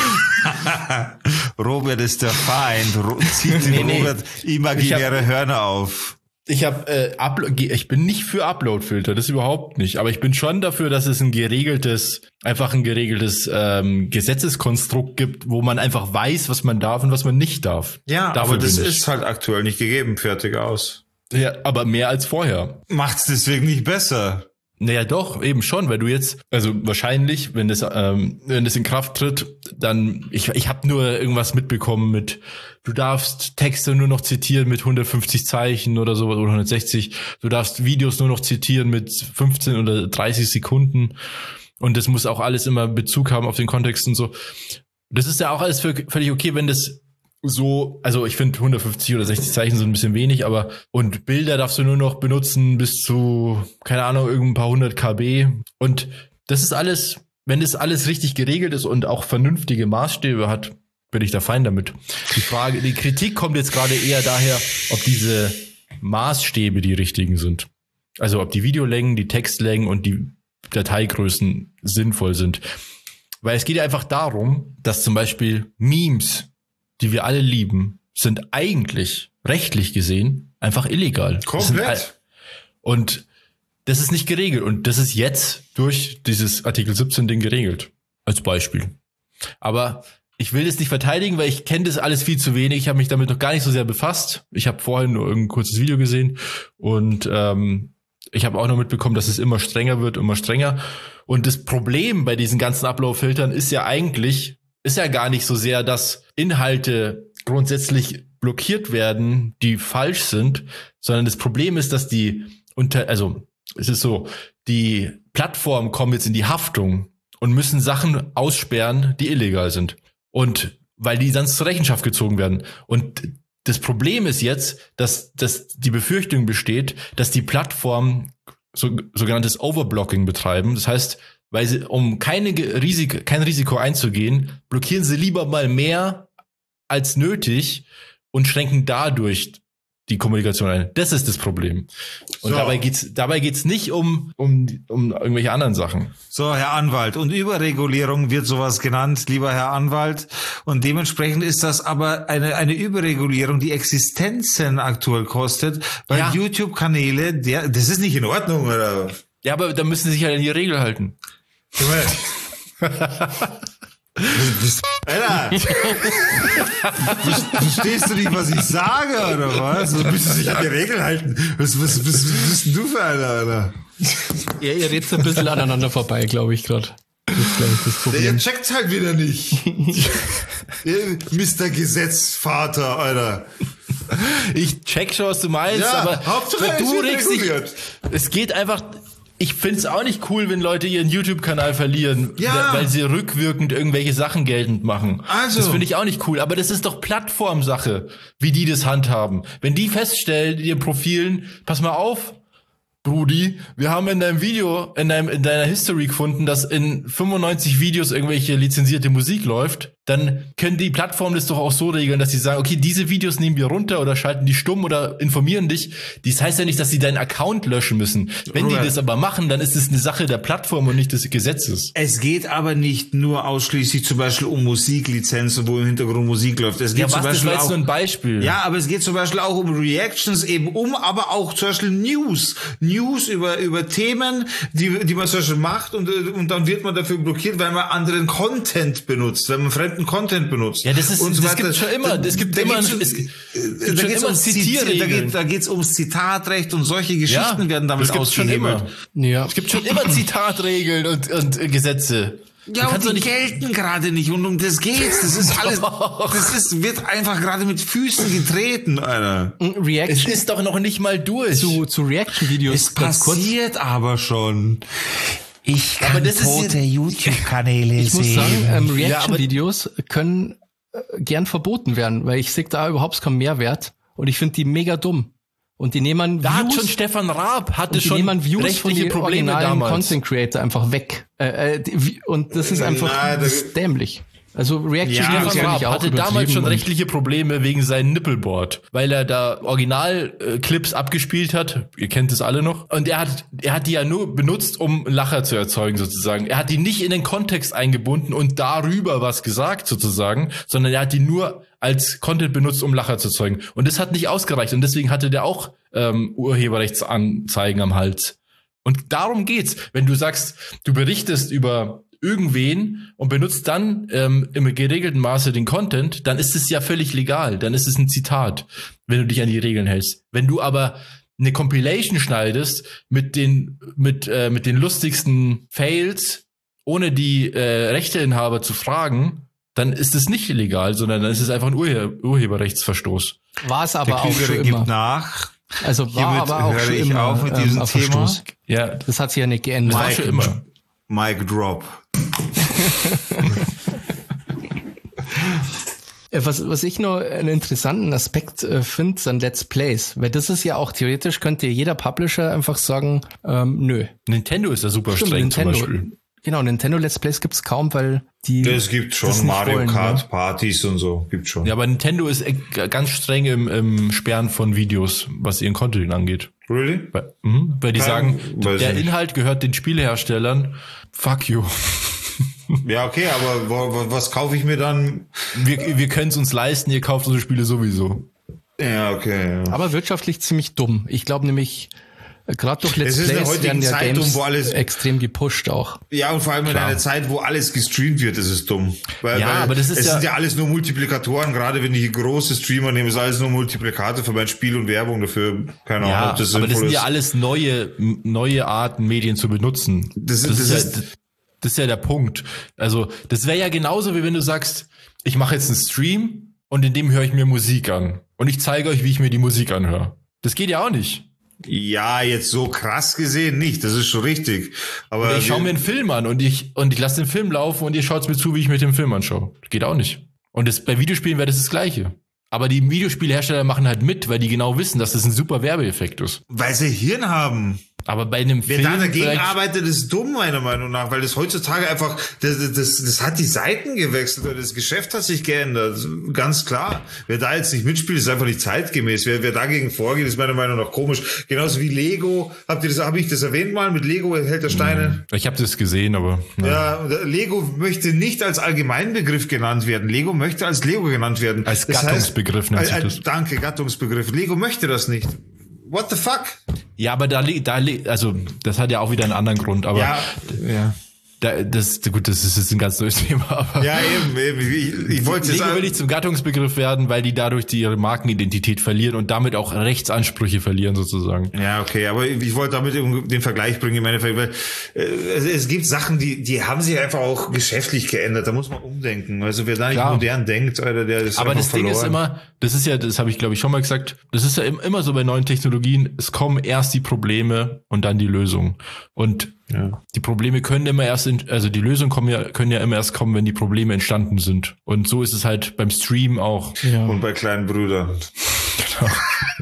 Robert ist der Feind. Zieht den Robert imaginäre Hörner auf. Ich bin nicht für Uploadfilter, das überhaupt nicht. Aber ich bin schon dafür, dass es ein geregeltes Gesetzeskonstrukt gibt, wo man einfach weiß, was man darf und was man nicht darf. Ja, dafür, aber das ist halt aktuell nicht gegeben. Fertig aus. Ja, aber mehr als vorher. Macht's deswegen nicht besser. Naja, doch, eben schon, weil du jetzt, also wahrscheinlich, wenn das in Kraft tritt, dann, ich habe nur irgendwas mitbekommen mit, du darfst Texte nur noch zitieren mit 150 Zeichen oder so, oder 160, du darfst Videos nur noch zitieren mit 15 oder 30 Sekunden, und das muss auch alles immer Bezug haben auf den Kontext und so. Das ist ja auch alles völlig okay, wenn das so, also ich finde 150 oder 60 Zeichen sind ein bisschen wenig, aber, und Bilder darfst du nur noch benutzen bis zu, keine Ahnung, irgendein paar 100 KB, und das ist alles, wenn das alles richtig geregelt ist und auch vernünftige Maßstäbe hat, bin ich da fein damit. Die Kritik kommt jetzt gerade eher daher, ob diese Maßstäbe die richtigen sind. Also ob die Videolängen, die Textlängen und die Dateigrößen sinnvoll sind. Weil es geht ja einfach darum, dass zum Beispiel Memes, die wir alle lieben, sind eigentlich rechtlich gesehen einfach illegal. Komplett. Und das ist nicht geregelt. Und das ist jetzt durch dieses Artikel 17-Ding geregelt. Als Beispiel. Aber ich will das nicht verteidigen, weil ich kenne das alles viel zu wenig. Ich habe mich damit noch gar nicht so sehr befasst. Ich habe vorhin nur irgendein kurzes Video gesehen und ich habe auch noch mitbekommen, dass es immer strenger wird, immer strenger. Und das Problem bei diesen ganzen Upload-Filtern ist ja gar nicht so sehr, dass Inhalte grundsätzlich blockiert werden, die falsch sind, sondern das Problem ist, dass die Plattformen kommen jetzt in die Haftung und müssen Sachen aussperren, die illegal sind. Und weil die sonst zur Rechenschaft gezogen werden. Und das Problem ist jetzt, dass die Befürchtung besteht, dass die Plattformen sogenanntes Overblocking betreiben. Das heißt, weil sie, um kein Risiko einzugehen, blockieren sie lieber mal mehr als nötig und schränken dadurch die Kommunikation ein. Das ist das Problem. Und dabei geht's nicht um irgendwelche anderen Sachen. So, Herr Anwalt. Und Überregulierung wird sowas genannt, lieber Herr Anwalt. Und dementsprechend ist das aber eine Überregulierung, die Existenzen aktuell kostet, weil YouTube-Kanäle, das ist nicht in Ordnung, oder? Ja, aber da müssen sie sich halt an die Regel halten. Alter! Verstehst du nicht, was ich sage, oder was? Du müsstest dich an die Regeln halten. Was bist denn du für einer, Alter? Ja, ihr redet ein bisschen aneinander vorbei, glaube ich, gerade. Das ist, glaube ich, das Problem. Der checkt's halt wieder nicht. Mr. Gesetzvater, Alter. Ich check schon, was du meinst, Ja, aber Hauptsache du es wird regst dich. reguliert. Es geht einfach. Ich find's auch nicht cool, wenn Leute ihren YouTube-Kanal verlieren, Ja. weil sie rückwirkend irgendwelche Sachen geltend machen. Also. Das finde ich auch nicht cool. Aber das ist doch Plattformsache, wie die das handhaben. Wenn die feststellen in ihren Profilen, pass mal auf, Brudi, wir haben in deinem Video, in deiner History gefunden, dass in 95 Videos irgendwelche lizenzierte Musik läuft, dann können die Plattformen das doch auch so regeln, dass sie sagen, okay, diese Videos nehmen wir runter oder schalten die stumm oder informieren dich. Das heißt ja nicht, dass sie deinen Account löschen müssen. Wenn die das aber machen, dann ist es eine Sache der Plattform und nicht des Gesetzes. Es geht aber nicht nur ausschließlich zum Beispiel um Musiklizenzen, wo im Hintergrund Musik läuft. Es geht zum das Beispiel war jetzt auch, nur ein Beispiel. Ja, aber es geht zum Beispiel auch um Reactions, aber auch zum Beispiel News über Themen, die man zum Beispiel macht und dann wird man dafür blockiert, weil man anderen Content benutzt, wenn man fremden Content benutzt. Ja, das gibt schon immer. Es gibt immer Zitierregeln. Da geht's ums Zitatrecht und solche Geschichten werden damit ausgehebelt. Ja. Es gibt schon immer Zitatregeln und Gesetze. Ja, und die gelten gerade nicht und um das geht's. Das ist alles, wird einfach gerade mit Füßen getreten, Alter. Es ist doch noch nicht mal durch. Zu Reaction-Videos. Es passiert aber schon. Ich kann aber das tote YouTube-Kanäle sehen. Ich muss sagen, Reaction-Videos können gern verboten werden, weil ich sehe da überhaupt keinen Mehrwert und ich finde die mega dumm. Und die nehmen da Views, hat schon Stefan Raab Views von den Probleme originalen damals. Content Creator einfach weg. Und das ist einfach das ist dämlich. Also Reaction-Videos Stefan Raab hatte damals schon rechtliche Probleme wegen seinem Nippelboard, weil er da Original-Clips abgespielt hat. Ihr kennt es alle noch. Und er hat die ja nur benutzt, um Lacher zu erzeugen sozusagen. Er hat die nicht in den Kontext eingebunden und darüber was gesagt sozusagen, sondern er hat die nur als Content benutzt, um Lacher zu erzeugen. Und das hat nicht ausgereicht. Und deswegen hatte der auch Urheberrechtsanzeigen am Hals. Und darum geht's. Wenn du sagst, du berichtest über irgendwen und benutzt dann im geregelten Maße den Content, dann ist es ja völlig legal. Dann ist es ein Zitat, wenn du dich an die Regeln hältst. Wenn du aber eine Compilation schneidest mit den lustigsten Fails, ohne die Rechteinhaber zu fragen, dann ist es nicht illegal, sondern dann ist es einfach ein Urheberrechtsverstoß. War es aber auch schon gibt immer. nach. Also war Hiermit aber auch höre schon ich immer auf mit diesem ein Thema. Verstoß. Ja, Das hat sich ja nicht geändert. war schon immer. Mic drop. Was ich noch einen interessanten Aspekt finde, sind Let's Plays. Weil das ist ja auch, theoretisch könnte jeder Publisher einfach sagen, nö. Nintendo ist da super Stimmt, streng Nintendo. zum Beispiel. Genau, Nintendo Let's Plays gibt's kaum, weil die... Es gibt schon das nicht Mario wollen, Kart ja. Partys und so. Gibt schon. Ja, aber Nintendo ist ganz streng im Sperren von Videos, was ihren Content angeht. Really? Weil die sagen, weiß der nicht. Inhalt gehört den Spieleherstellern. Fuck you. Ja, okay, aber was kaufe ich mir dann? Wir können es uns leisten, ihr kauft unsere Spiele sowieso. Ja, okay. Ja. Aber wirtschaftlich ziemlich dumm. Ich glaube nämlich, Gerade durch Let's Plays werden ja Games extrem gepusht auch. Ja, und vor allem in einer Zeit, wo alles gestreamt wird, ist es dumm. Weil aber das ist es sind ja alles nur Multiplikatoren, gerade wenn ich große Streamer nehme, ist alles nur Multiplikator für mein Spiel und Werbung dafür. Keine Ahnung, ob das aber das sind ist. ja alles neue Arten, Medien zu benutzen. Das ist ja der Punkt. Also, das wäre ja genauso, wie wenn du sagst, ich mache jetzt einen Stream und in dem höre ich mir Musik an. Und ich zeige euch, wie ich mir die Musik anhöre. Das geht ja auch nicht. Ja, jetzt so krass gesehen nicht, das ist schon richtig. Aber oder ich schaue mir einen Film an und ich lasse den Film laufen und ihr schaut mir zu, wie ich mir den Film anschaue. Das geht auch nicht. Und bei Videospielen wäre das Gleiche. Aber die Videospielhersteller machen halt mit, weil die genau wissen, dass das ein super Werbeeffekt ist. Weil sie Hirn haben. Aber bei einem Wer da dagegen arbeitet, ist dumm, meiner Meinung nach, weil das heutzutage einfach, das hat die Seiten gewechselt oder das Geschäft hat sich geändert. Ganz klar. Wer da jetzt nicht mitspielt, ist einfach nicht zeitgemäß. Wer dagegen vorgeht, ist meiner Meinung nach komisch. Genauso wie Lego. Habe ich das erwähnt mal mit Lego Held der Steine? Ich habe das gesehen, aber. Ja, Lego möchte nicht als Allgemeinbegriff genannt werden. Lego möchte als Lego genannt werden. Als Gattungsbegriff nennt sich das. Danke, Gattungsbegriff. Lego möchte das nicht. What the fuck? Ja, aber also das hat ja auch wieder einen anderen Grund, aber ja. Das ist jetzt ein ganz neues Thema. Aber ja, eben. Ich wollte Lego will nicht zum Gattungsbegriff werden, weil die dadurch ihre Markenidentität verlieren und damit auch Rechtsansprüche verlieren sozusagen. Ja, okay, aber ich wollte damit den Vergleich bringen im Endeffekt, weil es gibt Sachen, die haben sich einfach auch geschäftlich geändert. Da muss man umdenken. Also wer da nicht modern denkt, Alter, der ist aber einfach das verloren. Ding ist immer, das habe ich glaube ich schon mal gesagt, das ist ja immer so bei neuen Technologien, es kommen erst die Probleme und dann die Lösungen. Und die Probleme können immer erst, die Lösungen können ja immer erst kommen, wenn die Probleme entstanden sind. Und so ist es halt beim Stream auch. Ja. Und bei kleinen Brüdern. Genau.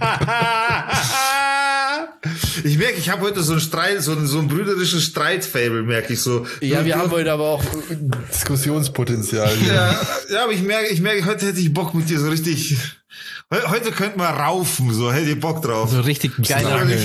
Ich merke, ich habe heute so einen Streit, so einen brüderischen Streitfable, merke ich so. Ja, wir haben heute aber auch Diskussionspotenzial. Ja, aber ich merke, heute hätte ich Bock mit dir so richtig. Heute könnten wir raufen, so hätte ich Bock drauf. So richtig geil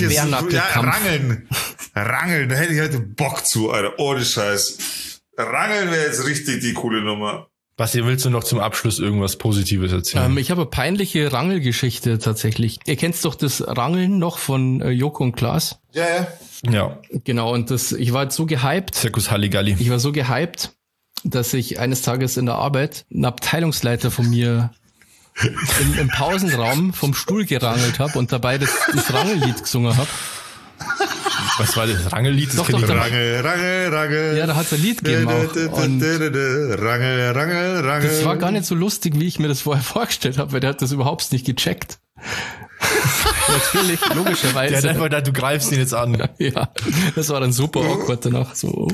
Rangeln, da hätte ich heute Bock zu, Alter, ohne Scheiß. Rangeln wäre jetzt richtig die coole Nummer. Basti, willst du noch zum Abschluss irgendwas Positives erzählen? Ich habe eine peinliche Rangelgeschichte tatsächlich. Ihr kennt doch das Rangeln noch von Joko und Klaas? Ja. Genau, und ich war jetzt so gehypt. Zirkus Halligalli. Ich war so gehypt, dass ich eines Tages in der Arbeit einen Abteilungsleiter von mir im Pausenraum vom Stuhl gerangelt habe und dabei das Rangellied gesungen habe. Was war das Rangellied? Das Rangel. Ja, da hat es ein Lied gegeben auch. Und Rangel. das war gar nicht so lustig, wie ich mir das vorher vorgestellt habe, weil der hat das überhaupt nicht gecheckt. Natürlich, logischerweise. Der hat einfach gedacht, du greifst ihn jetzt an. Ja, das war dann super awkward danach. So.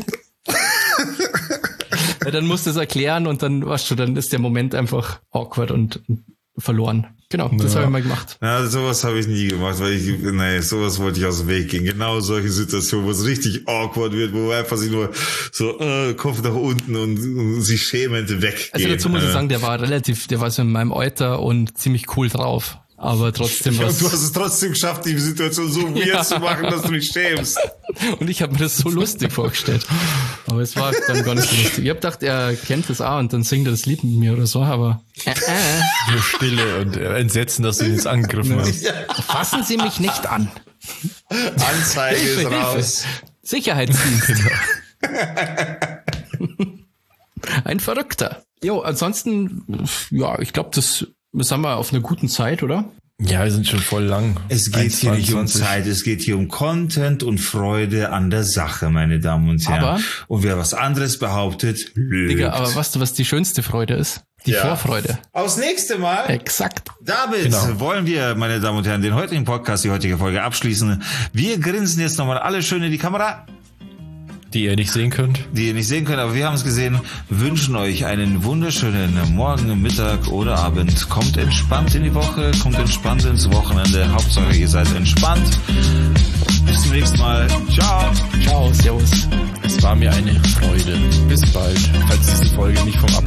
Ja, dann musst du es erklären und dann, weißt du, dann ist der Moment einfach awkward und verloren. Genau, das habe ich mal gemacht. Ja, sowas habe ich nie gemacht, weil sowas wollte ich aus dem Weg gehen. Genau solche Situationen, wo es richtig awkward wird, wo einfach sich nur so Kopf nach unten und sich schämend weggehen. Also dazu muss ich sagen, der war so in meinem Alter und ziemlich cool drauf. Aber trotzdem was. Ja, du hast es trotzdem geschafft, die Situation so weird zu machen, dass du dich schämst. Und ich habe mir das so lustig vorgestellt. Aber es war dann gar nicht so lustig. Ich habe gedacht, er kennt das auch und dann singt er das Lied mit mir oder so, aber nur Stille und Entsetzen, dass du ihn jetzt angegriffen hast. Ja. Fassen Sie mich nicht an. Anzeige ist raus. Sicherheitsdienst. Ein Verrückter. Jo, ansonsten, ja, ich glaube, das sind wir auf einer guten Zeit, oder? Ja, wir sind schon voll lang. Es geht hier nicht um Zeit, es geht hier um Content und Freude an der Sache, meine Damen und Herren. Aber, und wer was anderes behauptet, lügt. Digga, aber weißt du, was die schönste Freude ist? Die Vorfreude. Aufs nächste Mal. Exakt. Damit wollen wir, meine Damen und Herren, den heutigen Podcast, die heutige Folge abschließen. Wir grinsen jetzt nochmal alle schön in die Kamera. Die ihr nicht sehen könnt. Aber wir haben es gesehen. Wünschen euch einen wunderschönen Morgen, Mittag oder Abend. Kommt entspannt in die Woche, kommt entspannt ins Wochenende. Hauptsache, ihr seid entspannt. Bis zum nächsten Mal. Ciao. Ciao, servus. Es war mir eine Freude. Bis bald, falls diese Folge nicht vom